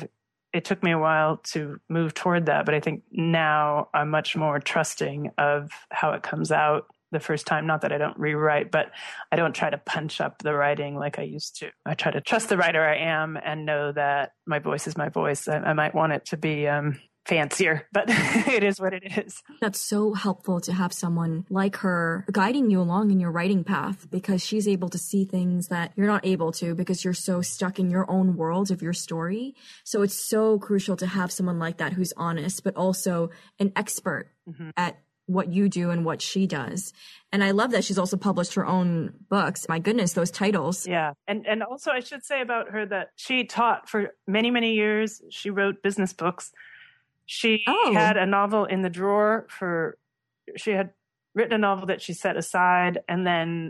Speaker 3: it took me a while to move toward that, but I think now I'm much more trusting of how it comes out the first time. Not that I don't rewrite, but I don't try to punch up the writing like I used to. I try to trust the writer I am and know that my voice is my voice. I might want it to be fancier, but it is what it is.
Speaker 1: That's so helpful to have someone like her guiding you along in your writing path, because she's able to see things that you're not able to because you're so stuck in your own world of your story. So it's so crucial to have someone like that who's honest, but also an expert at what you do and what she does. And I love that she's also published her own books. My goodness, those titles.
Speaker 3: Yeah. And also I should say about her that she taught for many, many years. She wrote business books. She had a novel in the drawer she had written a novel that she set aside. And then,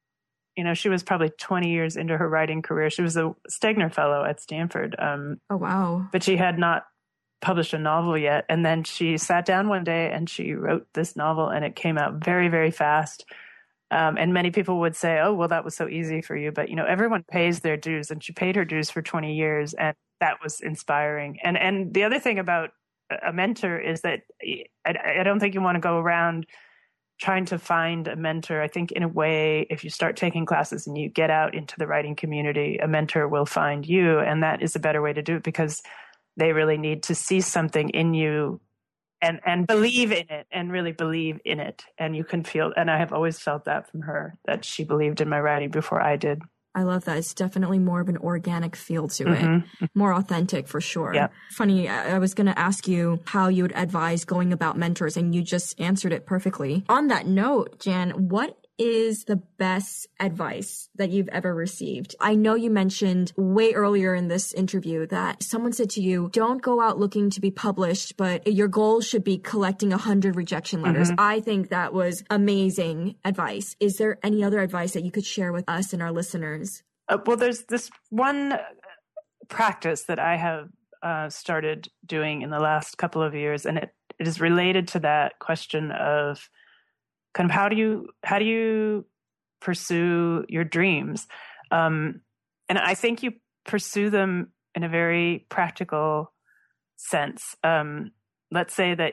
Speaker 3: she was probably 20 years into her writing career. She was a Stegner Fellow at Stanford.
Speaker 1: Oh, wow.
Speaker 3: But she had not published a novel yet. And then she sat down one day and she wrote this novel, and it came out very, very fast. And many people would say, oh, well, that was so easy for you. But, everyone pays their dues, and she paid her dues for 20 years. And that was inspiring. And the other thing about a mentor is that I don't think you want to go around trying to find a mentor. I think in a way, if you start taking classes and you get out into the writing community, a mentor will find you. And that is a better way to do it, because they really need to see something in you and believe in it, and really believe in it. And you can feel, and I have always felt that from her, that she believed in my writing before I did.
Speaker 1: I love that. It's definitely more of an organic feel to it. More authentic for sure.
Speaker 3: Yeah.
Speaker 1: Funny, I was going to ask you how you would advise going about mentors, and you just answered it perfectly. On that note, Jan, what is the best advice that you've ever received? I know you mentioned way earlier in this interview that someone said to you, don't go out looking to be published, but your goal should be collecting 100 rejection letters. I think that was amazing advice. Is there any other advice that you could share with us and our listeners?
Speaker 3: Well, there's this one practice that I have started doing in the last couple of years, and it is related to that question of kind of how do you pursue your dreams? And I think you pursue them in a very practical sense. Let's say that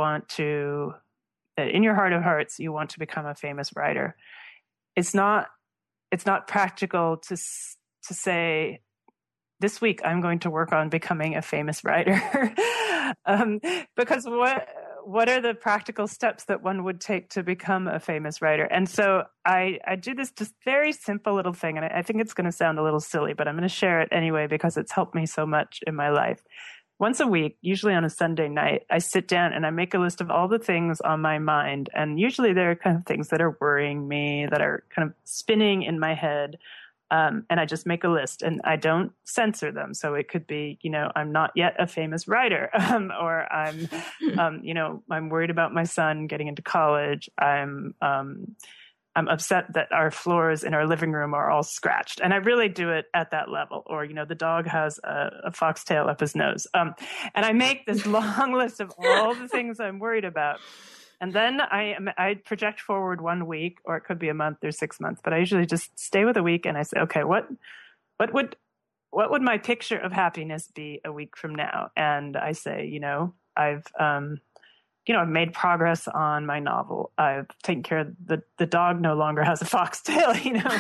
Speaker 3: that in your heart of hearts, you want to become a famous writer. It's not practical to say, this week I'm going to work on becoming a famous writer. Because what are the practical steps that one would take to become a famous writer? And so I do this just very simple little thing, and I think it's going to sound a little silly, but I'm going to share it anyway because it's helped me so much in my life. once a week, usually on a Sunday night, I sit down and I make a list of all the things on my mind. And usually there are kind of things that are worrying me, that are kind of spinning in my head. And I just make a list and I don't censor them. So it could be, I'm not yet a famous writer, or I'm, I'm worried about my son getting into college. I'm upset that our floors in our living room are all scratched. And I really do it at that level. Or, the dog has a foxtail up his nose. And I make this long list of all the things I'm worried about. And then I project forward 1 week, or it could be a month or 6 months, but I usually just stay with a week and I say, okay, what would my picture of happiness be a week from now? And I say, I've made progress on my novel. I've taken care of the dog no longer has a foxtail,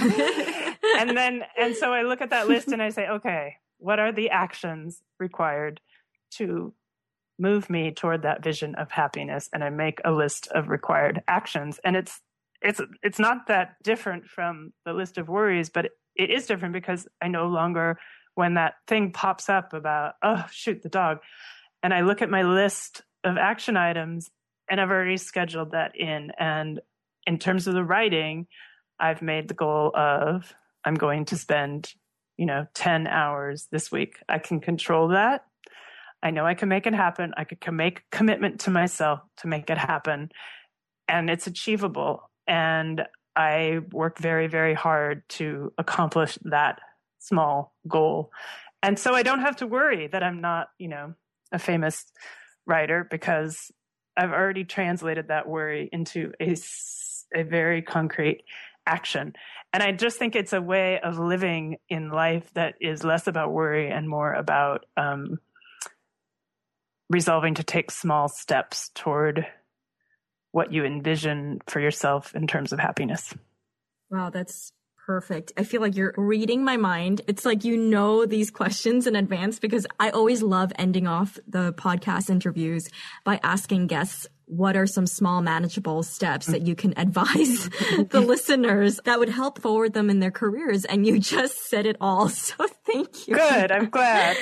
Speaker 3: and so I look at that list and I say, okay, what are the actions required to move me toward that vision of happiness? And I make a list of required actions. And it's not that different from the list of worries, but it is different because I no longer, when that thing pops up about, oh, shoot, the dog, and I look at my list of action items and I've already scheduled that in. And in terms of the writing, I've made the goal of, I'm going to spend, 10 hours this week. I can control that. I know I can make it happen. I could make a commitment to myself to make it happen. And it's achievable. And I work very, very hard to accomplish that small goal. And so I don't have to worry that I'm not, a famous writer, because I've already translated that worry into a very concrete action. And I just think it's a way of living in life that is less about worry and more about resolving to take small steps toward what you envision for yourself in terms of happiness.
Speaker 2: Wow, that's perfect. I feel like you're reading my mind. It's like these questions in advance, because I always love ending off the podcast interviews by asking guests, what are some small manageable steps that you can advise the listeners that would help forward them in their careers? And you just said it all. So thank you.
Speaker 3: Good. I'm glad.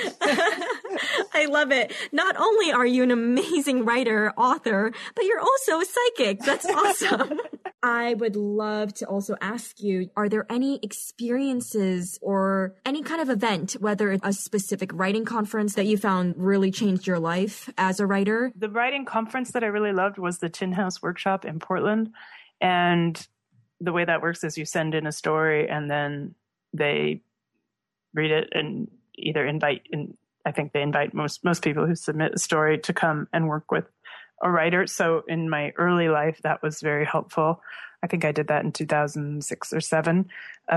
Speaker 2: I love it. Not only are you an amazing writer, author, but you're also a psychic. That's awesome. I would love to also ask you, are there any experiences or any kind of event, whether it's a specific writing conference that you found really changed your life as a writer?
Speaker 3: The writing conference that I really loved was the Tin House Workshop in Portland. And the way that works is you send in a story and then they read it and either I think they invite most people who submit a story to come and work with a writer. So in my early life, that was very helpful. I think I did that in 2006 or 2007.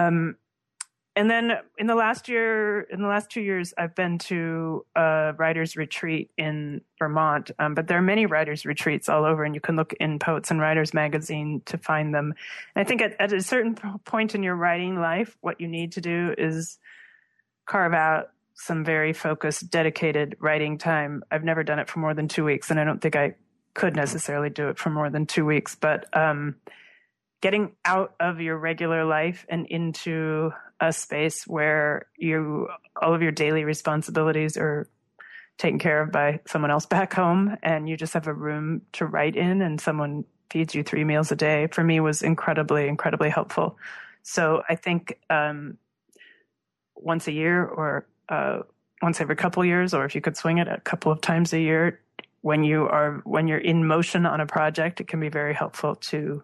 Speaker 3: And then in the last 2 years, I've been to a writer's retreat in Vermont. But there are many writers' retreats all over, and you can look in Poets and Writers magazine to find them. And I think at a certain point in your writing life, what you need to do is carve out some very focused, dedicated writing time. I've never done it for more than 2 weeks, and I don't think I could necessarily do it for more than 2 weeks. But getting out of your regular life and into a space where all of your daily responsibilities are taken care of by someone else back home, and you just have a room to write in, and someone feeds you 3 meals a day, for me was incredibly, incredibly helpful. So I think once a year or once every couple of years, or if you could swing it a couple of times a year, when you're in motion on a project, it can be very helpful to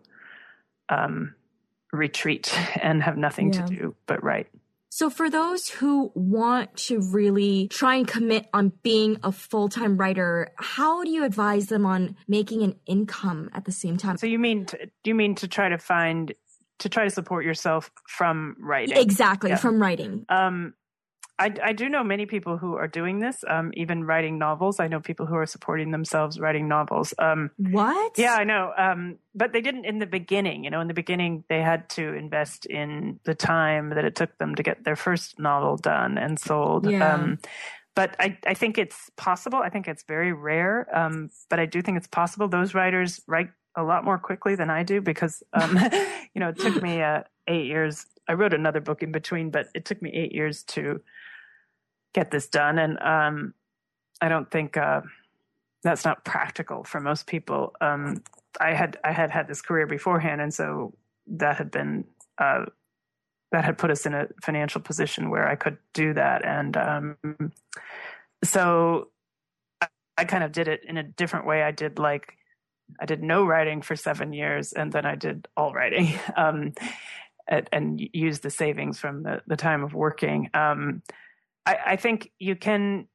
Speaker 3: retreat and have nothing to do but write.
Speaker 2: So for those who want to really try and commit on being a full-time writer, how do you advise them on making an income at the same time?
Speaker 3: So do you mean to try to support yourself from writing?
Speaker 2: Exactly, yeah. From writing.
Speaker 3: I do know many people who are doing this, even writing novels. I know people who are supporting themselves writing novels.
Speaker 2: What?
Speaker 3: Yeah, I know. But they didn't in the beginning. In the beginning, they had to invest in the time that it took them to get their first novel done and sold.
Speaker 2: Yeah.
Speaker 3: But I think it's possible. I think it's very rare. But I do think it's possible. Those writers write a lot more quickly than I do because, it took me 8 years. I wrote another book in between, but it took me 8 years to get this done. And don't think that's not practical for most people. I had this career beforehand, and so that had been that had put us in a financial position where I could do that, and so I kind of did it in a different way. I did no writing for 7 years, and then I did all writing, and used the savings from the time of working. I think you could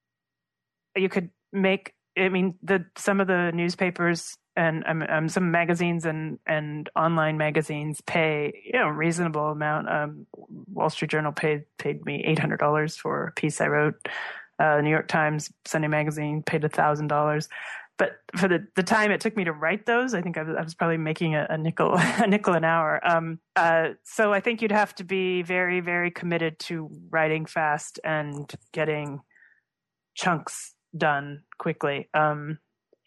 Speaker 3: make. I mean, some of the newspapers and some magazines and online magazines pay a reasonable amount. Wall Street Journal paid me $800 for a piece I wrote. New York Times Sunday Magazine paid $1,000. But for the time it took me to write those, I think I was probably making a nickel an hour. So I think you'd have to be very, very committed to writing fast and getting chunks done quickly. I'm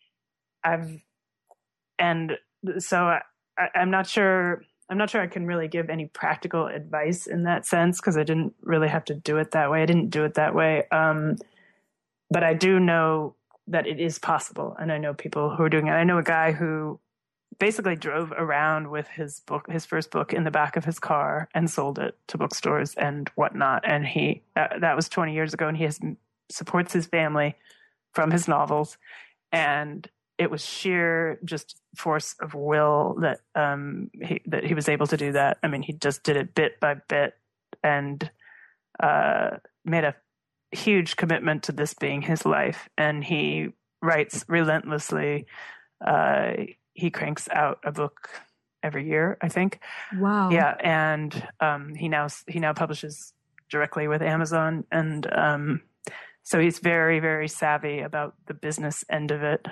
Speaker 3: not sure I can really give any practical advice in that sense, because I didn't really have to do it that way. I didn't do it that way. But I do know that it is possible. And I know people who are doing it. I know a guy who basically drove around with his first book in the back of his car and sold it to bookstores and whatnot. And that was 20 years ago, and he supports his family from his novels. And it was sheer just force of will that he was able to do that. I mean, he just did it bit by bit and made a huge commitment to this being his life. And he writes relentlessly. He cranks out a book every year, I think.
Speaker 1: Wow.
Speaker 3: Yeah, and he now publishes directly with Amazon, and so he's very, very savvy about the business end of it.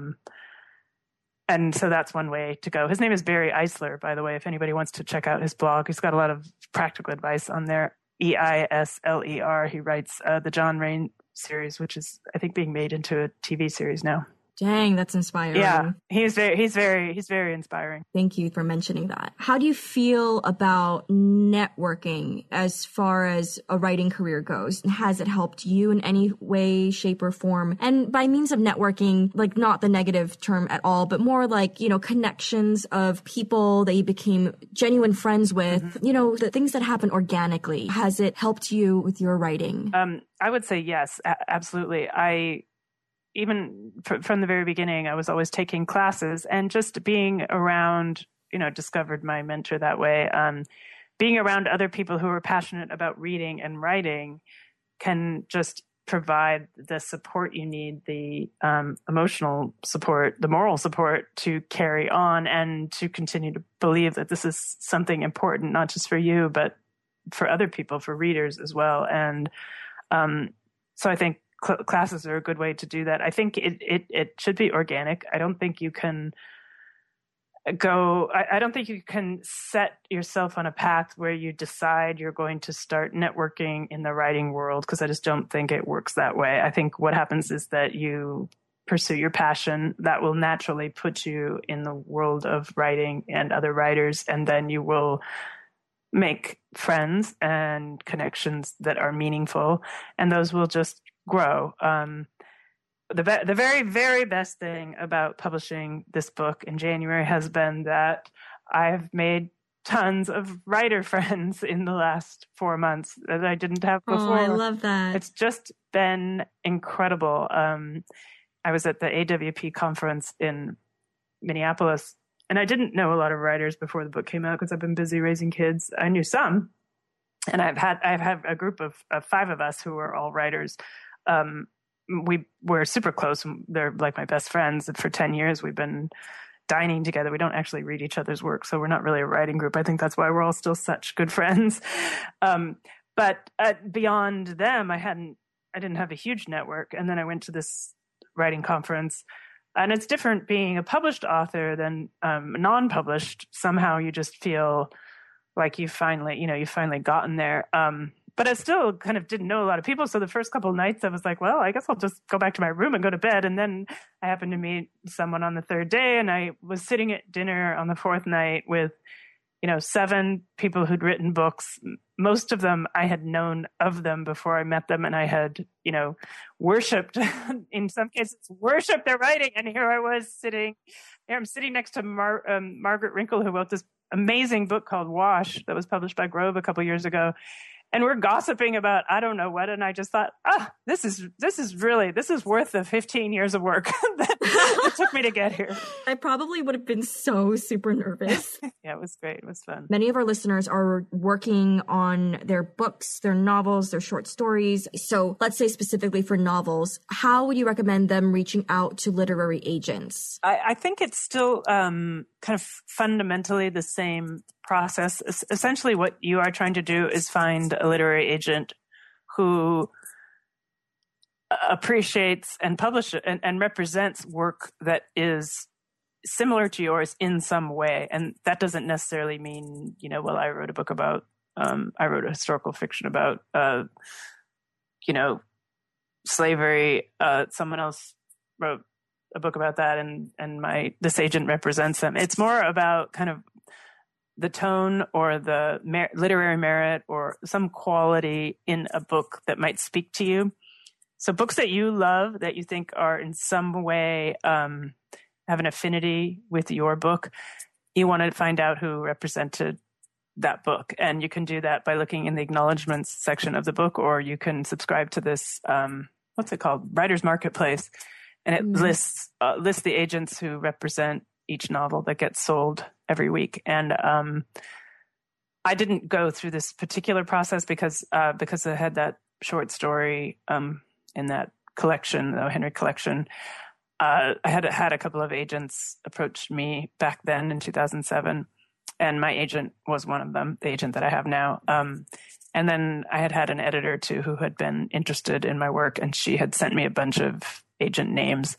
Speaker 3: And so that's one way to go. His name is Barry Eisler, by the way, if anybody wants to check out his blog. He's got a lot of practical advice on there. Eisler. He writes the John Rain series, which is, I think, being made into a TV series now.
Speaker 1: Dang, that's inspiring.
Speaker 3: Yeah, he's very inspiring.
Speaker 1: Thank you for mentioning that. How do you feel about networking as far as a writing career goes? Has it helped you in any way, shape, or form? And by means of networking, like not the negative term at all, but more like, connections of people that you became genuine friends with, mm-hmm. The things that happen organically. Has it helped you with your writing?
Speaker 3: I would say yes, absolutely. Even from the very beginning, I was always taking classes, and just being around, discovered my mentor that way. Being around other people who are passionate about reading and writing can just provide the support you need, the emotional support, the moral support to carry on and to continue to believe that this is something important, not just for you, but for other people, for readers as well. And so I think classes are a good way to do that. I think it should be organic. I don't think you can I don't think you can set yourself on a path where you decide you're going to start networking in the writing world, because I just don't think it works that way. I think what happens is that you pursue your passion that will naturally put you in the world of writing and other writers, and then you will make friends and connections that are meaningful, and those will just grow. The very, very best thing about publishing this book in January has been that I've made tons of writer friends in the last 4 months that I didn't have before.
Speaker 1: Oh, I love that.
Speaker 3: It's just been incredible. I was at the AWP conference in Minneapolis, and I didn't know a lot of writers before the book came out because I've been busy raising kids. I knew some, and I've had a group of 5 of us who are all writers. We were super close. They're like my best friends. For 10 years, we've been dining together. We don't actually read each other's work, so we're not really a writing group. I think that's why we're all still such good friends. But beyond them, I didn't have a huge network. And then I went to this writing conference, and it's different being a published author than non-published. Somehow you just feel like you've finally gotten there. But I still kind of didn't know a lot of people. So the first couple of nights I was like, well, I guess I'll just go back to my room and go to bed. And then I happened to meet someone on the 3rd day, and I was sitting at dinner on the 4th night with 7 people who'd written books. Most of them I had known of them before I met them, and I had, worshipped, in some cases, worshipped their writing. And here I was I'm sitting next to Margaret Rinkle, who wrote this amazing book called Wash that was published by Grove a couple years ago. And we're gossiping about, I don't know what. And I just thought, this is worth the 15 years of work that it took me to get here.
Speaker 1: I probably would have been so super nervous.
Speaker 3: Yeah, it was great. It was fun.
Speaker 1: Many of our listeners are working on their books, their novels, their short stories. So let's say specifically for novels, how would you recommend them reaching out to literary agents?
Speaker 3: I think it's still kind of fundamentally the same process. Essentially, what you are trying to do is find a literary agent who appreciates and publishes and represents work that is similar to yours in some way. And that doesn't necessarily mean, I wrote a book about, I wrote a historical fiction about, slavery. Someone else wrote a book about that, and this agent represents them. It's more about kind of the tone or the literary merit or some quality in a book that might speak to you. So books that you love, that you think are in some way have an affinity with your book, you want to find out who represented that book. And you can do that by looking in the acknowledgments section of the book, or you can subscribe to this, what's it called? Writer's Marketplace. And it lists the agents who represent each novel that gets sold every week. And I didn't go through this particular process because I had that short story in that collection, the O. Henry collection. I had a couple of agents approach me back then in 2007, and my agent was one of them, the agent that I have now. And then I had an editor too who had been interested in my work, and she had sent me a bunch of agent names.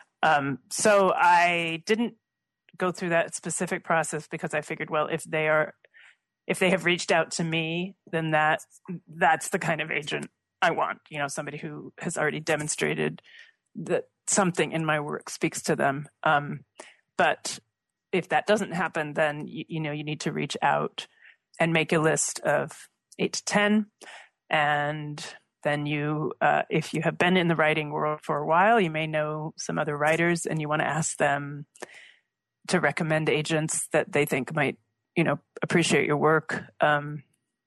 Speaker 3: So I didn't go through that specific process because I figured, well, if they have reached out to me, then that's the kind of agent I want, somebody who has already demonstrated that something in my work speaks to them. But if that doesn't happen, then, you need to reach out and make a list of 8 to 10. And then if you have been in the writing world for a while, you may know some other writers, and you want to ask them to recommend agents that they think might, appreciate your work. And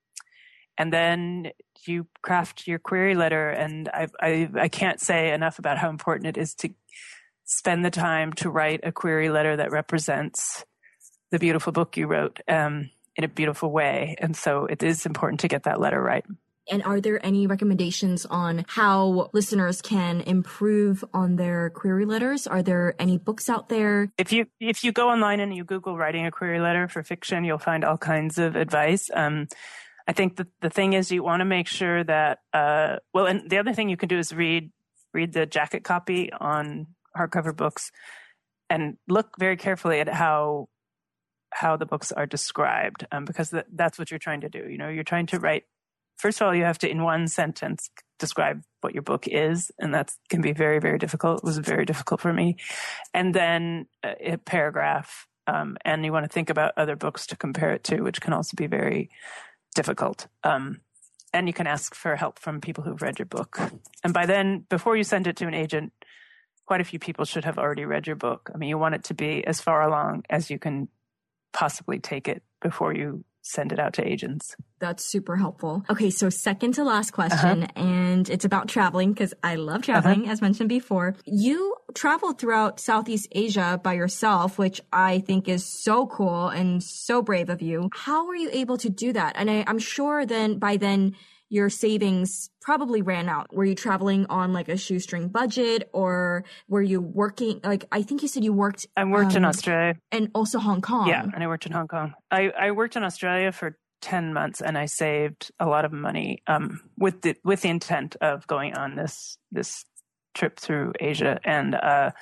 Speaker 3: then you craft your query letter. And I can't say enough about how important it is to spend the time to write a query letter that represents the beautiful book you wrote in a beautiful way. And so it is important to get that letter right.
Speaker 1: And are there any recommendations on how listeners can improve on their query letters? Are there any books out there?
Speaker 3: If you go online and you Google writing a query letter for fiction, you'll find all kinds of advice. I think the thing is you want to make sure that, and the other thing you can do is read the jacket copy on hardcover books and look very carefully at how the books are described, because that's what you're trying to do. You're trying to write. First of all, you have to, in one sentence, describe what your book is, and that can be very, very difficult. It was very difficult for me. And then a paragraph, and you want to think about other books to compare it to, which can also be very difficult. And you can ask for help from people who've read your book. And by then, before you send it to an agent, quite a few people should have already read your book. I mean, you want it to be as far along as you can possibly take it before you send it out to agents.
Speaker 1: That's super helpful. Okay, so second to last question, and it's about traveling because I love traveling, as mentioned before. You traveled throughout Southeast Asia by yourself, which I think is so cool and so brave of you. How were you able to do that? And I'm sure by then your savings probably ran out. Were you traveling on like a shoestring budget, or were you working? Like, I think you said you worked.
Speaker 3: I worked in Australia.
Speaker 1: And also Hong Kong.
Speaker 3: Yeah, and I worked in Hong Kong. I worked in Australia for 10 months, and I saved a lot of money with the intent of going on this trip through Asia. And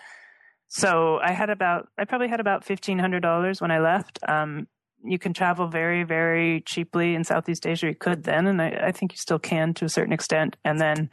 Speaker 3: so I probably had about $1,500 when I left. You can travel very, very cheaply in Southeast Asia. You could then, and I think you still can to a certain extent. And then,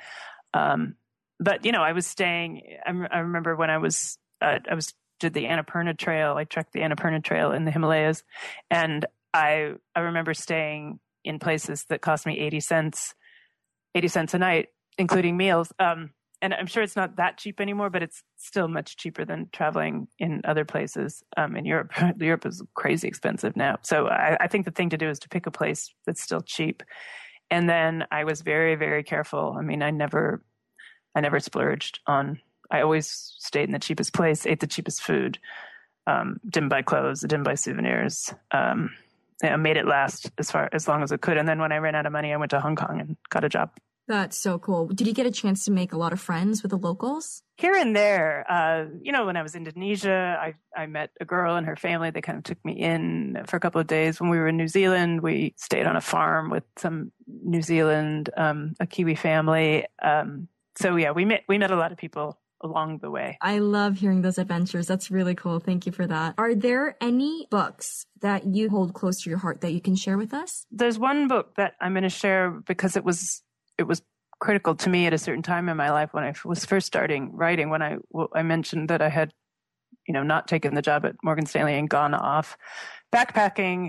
Speaker 3: but I was staying. I remember when I did the Annapurna Trail. I trekked the Annapurna Trail in the Himalayas, and I remember staying in places that cost me 80 cents a night, including meals. And I'm sure it's not that cheap anymore, but it's still much cheaper than traveling in other places. In Europe, Europe is crazy expensive now. So I think the thing to do is to pick a place that's still cheap. And then I was very, very careful. I mean, I never splurged on, I always stayed in the cheapest place, ate the cheapest food, didn't buy clothes, didn't buy souvenirs. I made it last as long as it could. And then when I ran out of money, I went to Hong Kong and got a job.
Speaker 2: That's so cool. Did you get a chance to make a lot of friends with the locals?
Speaker 3: Here and there. When I was in Indonesia, I met a girl and her family. They kind of took me in for a couple of days. When we were in New Zealand, we stayed on a farm with some New Zealand, a Kiwi family. We met a lot of people along the way.
Speaker 2: I love hearing those adventures. That's really cool. Thank you for that. Are there any books that you hold close to your heart that you can share with us?
Speaker 3: There's one book that I'm going to share because it was critical to me at a certain time in my life when I was first starting writing, when I mentioned that I had, not taken the job at Morgan Stanley and gone off backpacking.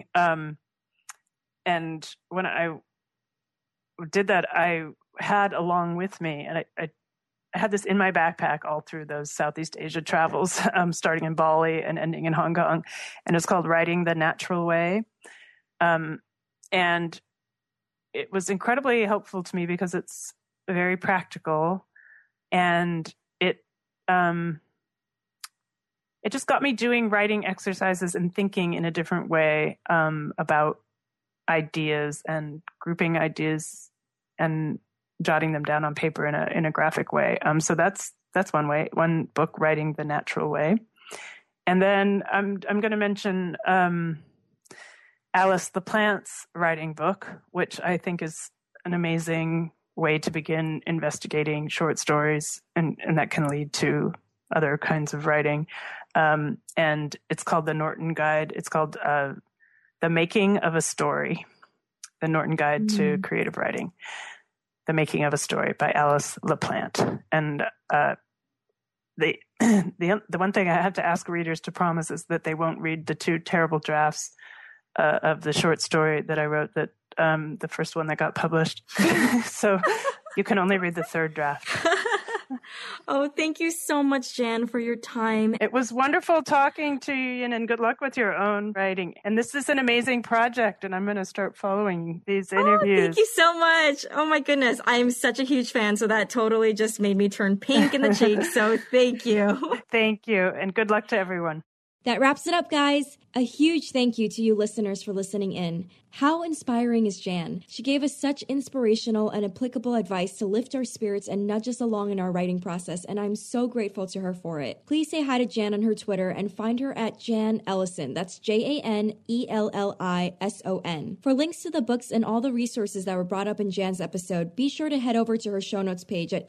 Speaker 3: And when I did that, I had along with me, and I had this in my backpack all through those Southeast Asia travels, starting in Bali and ending in Hong Kong. And it's called Writing the Natural Way. And it was incredibly helpful to me because it's very practical, and it just got me doing writing exercises and thinking in a different way about ideas and grouping ideas and jotting them down on paper in a graphic way. So that's one book, Writing the Natural Way. And then I'm going to mention Alice LaPlante's writing book, which I think is an amazing way to begin investigating short stories, and that can lead to other kinds of writing. And it's called The Norton Guide. It's called The Making of a Story, The Norton Guide to Creative Writing. The Making of a Story by Alice LaPlante. And the one thing I have to ask readers to promise is that they won't read the two terrible drafts of the short story that I wrote, that the first one that got published. So you can only read the third draft.
Speaker 2: Oh, thank you so much, Jan, for your time.
Speaker 3: It was wonderful talking to you, and good luck with your own writing. And this is an amazing project, and I'm going to start following these interviews.
Speaker 2: Oh, thank you so much. Oh, my goodness. I am such a huge fan, so that totally just made me turn pink in the cheeks. So thank you.
Speaker 3: Thank you, and good luck to everyone.
Speaker 1: That wraps it up, guys. A huge thank you to you listeners for listening in. How inspiring is Jan? She gave us such inspirational and applicable advice to lift our spirits and nudge us along in our writing process, and I'm so grateful to her for it. Please say hi to Jan on her Twitter and find her at Jan Ellison. That's JANELLISON. For links to the books and all the resources that were brought up in Jan's episode, be sure to head over to her show notes page at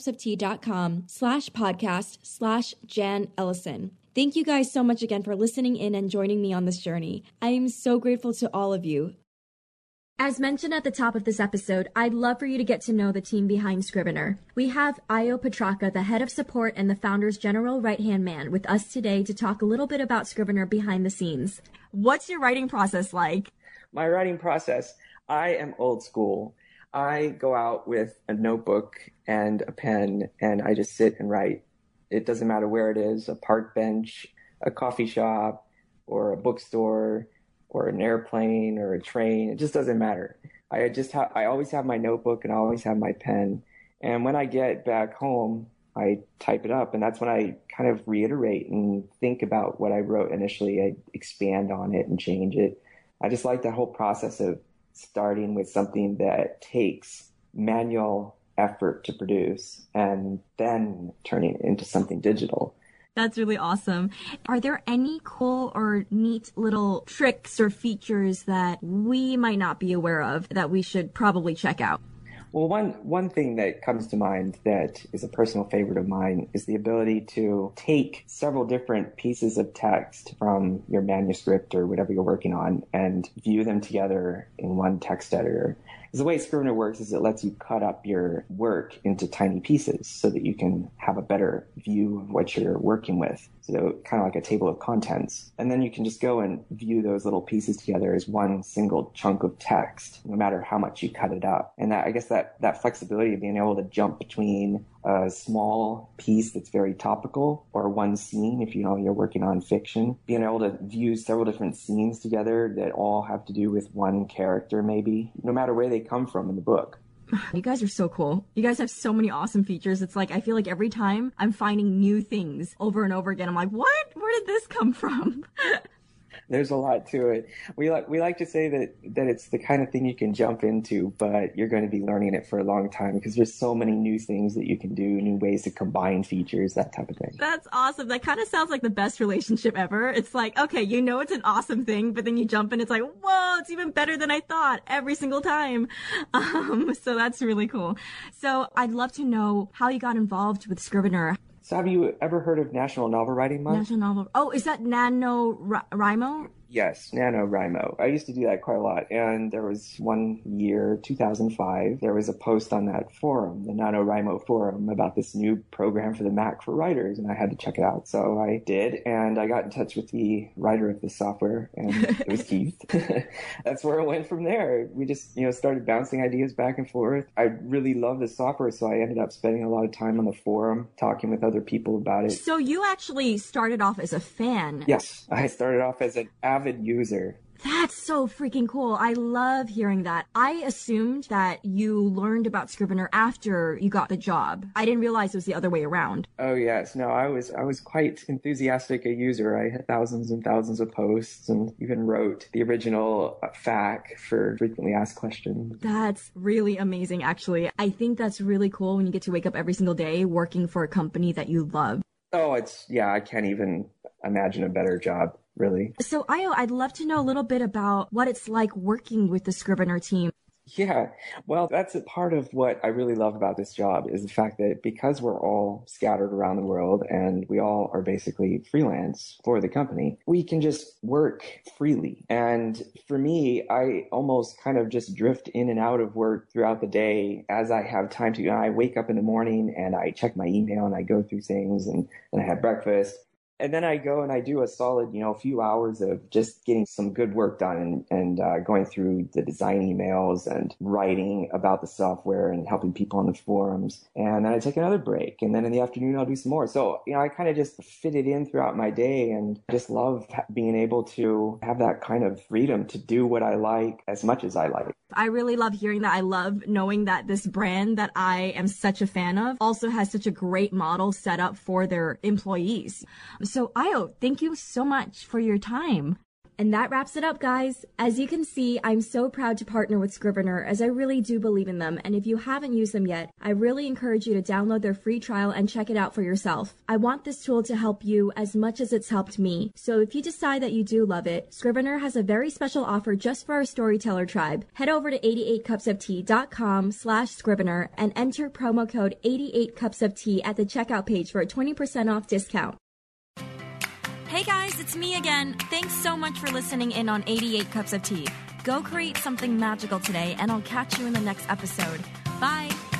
Speaker 1: 88cupsoftea.com/podcast/Jan Ellison. Thank you guys so much again for listening in and joining me on this journey. I am so grateful to all of you. As mentioned at the top of this episode, I'd love for you to get to know the team behind Scrivener. We have Ayo Petraka, the head of support and the founder's general right-hand man, with us today to talk a little bit about Scrivener behind the scenes. What's your writing process like?
Speaker 4: My writing process, I am old school. I go out with a notebook and a pen, and I just sit and write. It doesn't matter where it is, a park bench, a coffee shop, or a bookstore, or an airplane, or a train. It just doesn't matter. I always have my notebook and I always have my pen. And when I get back home, I type it up. And that's when I kind of reiterate and think about what I wrote initially. I expand on it and change it. I just like the whole process of starting with something that takes manual effort to produce and then turning it into something digital.
Speaker 1: That's really awesome. Are there any cool or neat little tricks or features that we might not be aware of that we should probably check out?
Speaker 4: Well, one thing that comes to mind that is a personal favorite of mine is the ability to take several different pieces of text from your manuscript or whatever you're working on and view them together in one text editor. The way Scrivener works is it lets you cut up your work into tiny pieces so that you can have a better view of what you're working with. So kind of like a table of contents. And then you can just go and view those little pieces together as one single chunk of text, no matter how much you cut it up. And I guess that flexibility of being able to jump between a small piece that's very topical or one scene, if you're working on fiction, being able to view several different scenes together that all have to do with one character, maybe, no matter where they come from in the book.
Speaker 1: You guys are so cool. You guys have so many awesome features. It's like, I feel like every time I'm finding new things over and over again. I'm like, what? Where did this come from?
Speaker 4: There's a lot to it. We like to say that it's the kind of thing you can jump into, but you're going to be learning it for a long time because there's so many new things that you can do, new ways to combine features, that type of thing.
Speaker 1: That's awesome. That kind of sounds like the best relationship ever. It's like, okay, it's an awesome thing, but then you jump in, it's like, whoa, it's even better than I thought every single time. So that's really cool. So I'd love to know how you got involved with Scrivener.
Speaker 4: So have you ever heard of National Novel Writing Month?
Speaker 1: National Novel. Oh, is that NaNoWriMo?
Speaker 4: Yes, NaNoWriMo. I used to do that quite a lot. And there was one year, 2005, there was a post on that forum, the NaNoWriMo forum, about this new program for the Mac for writers. And I had to check it out. So I did. And I got in touch with the writer of the software, and it was Keith. That's where it went from there. We just, started bouncing ideas back and forth. I really love the software, so I ended up spending a lot of time on the forum talking with other people about it.
Speaker 1: So you actually started off as a fan.
Speaker 4: Yes, I started off as an avid user.
Speaker 1: That's so freaking cool. I love hearing that. I assumed that you learned about Scrivener after you got the job. I didn't realize it was the other way around.
Speaker 4: Oh yes, no, I was quite enthusiastic a user. I had thousands and thousands of posts and even wrote the original FAQ for frequently asked questions.
Speaker 1: That's really amazing, actually. I think that's really cool when you get to wake up every single day working for a company that you love.
Speaker 4: Oh, I can't even imagine a better job. Really. So,
Speaker 1: Ayo, I'd love to know a little bit about what it's like working with the Scrivener team.
Speaker 4: Yeah, well, that's a part of what I really love about this job is the fact that because we're all scattered around the world and we all are basically freelance for the company, we can just work freely. And for me, I almost kind of just drift in and out of work throughout the day as I have time to. I wake up in the morning and I check my email and I go through things and I have breakfast. And then I go and I do a solid, few hours of just getting some good work done and going through the design emails and writing about the software and helping people on the forums. And then I take another break. And then in the afternoon, I'll do some more. So, I kind of just fit it in throughout my day and just love being able to have that kind of freedom to do what I like as much as I like.
Speaker 1: I really love hearing that. I love knowing that this brand that I am such a fan of also has such a great model set up for their employees. So Ayo, thank you so much for your time. And that wraps it up, guys. As you can see, I'm so proud to partner with Scrivener as I really do believe in them. And if you haven't used them yet, I really encourage you to download their free trial and check it out for yourself. I want this tool to help you as much as it's helped me. So if you decide that you do love it, Scrivener has a very special offer just for our Storyteller tribe. Head over to 88cupsoftea.com/Scrivener and enter promo code 88cupsoftea at the checkout page for a 20% off discount.
Speaker 2: Hey guys, it's me again. Thanks so much for listening in on 88 Cups of Tea. Go create something magical today, and I'll catch you in the next episode. Bye!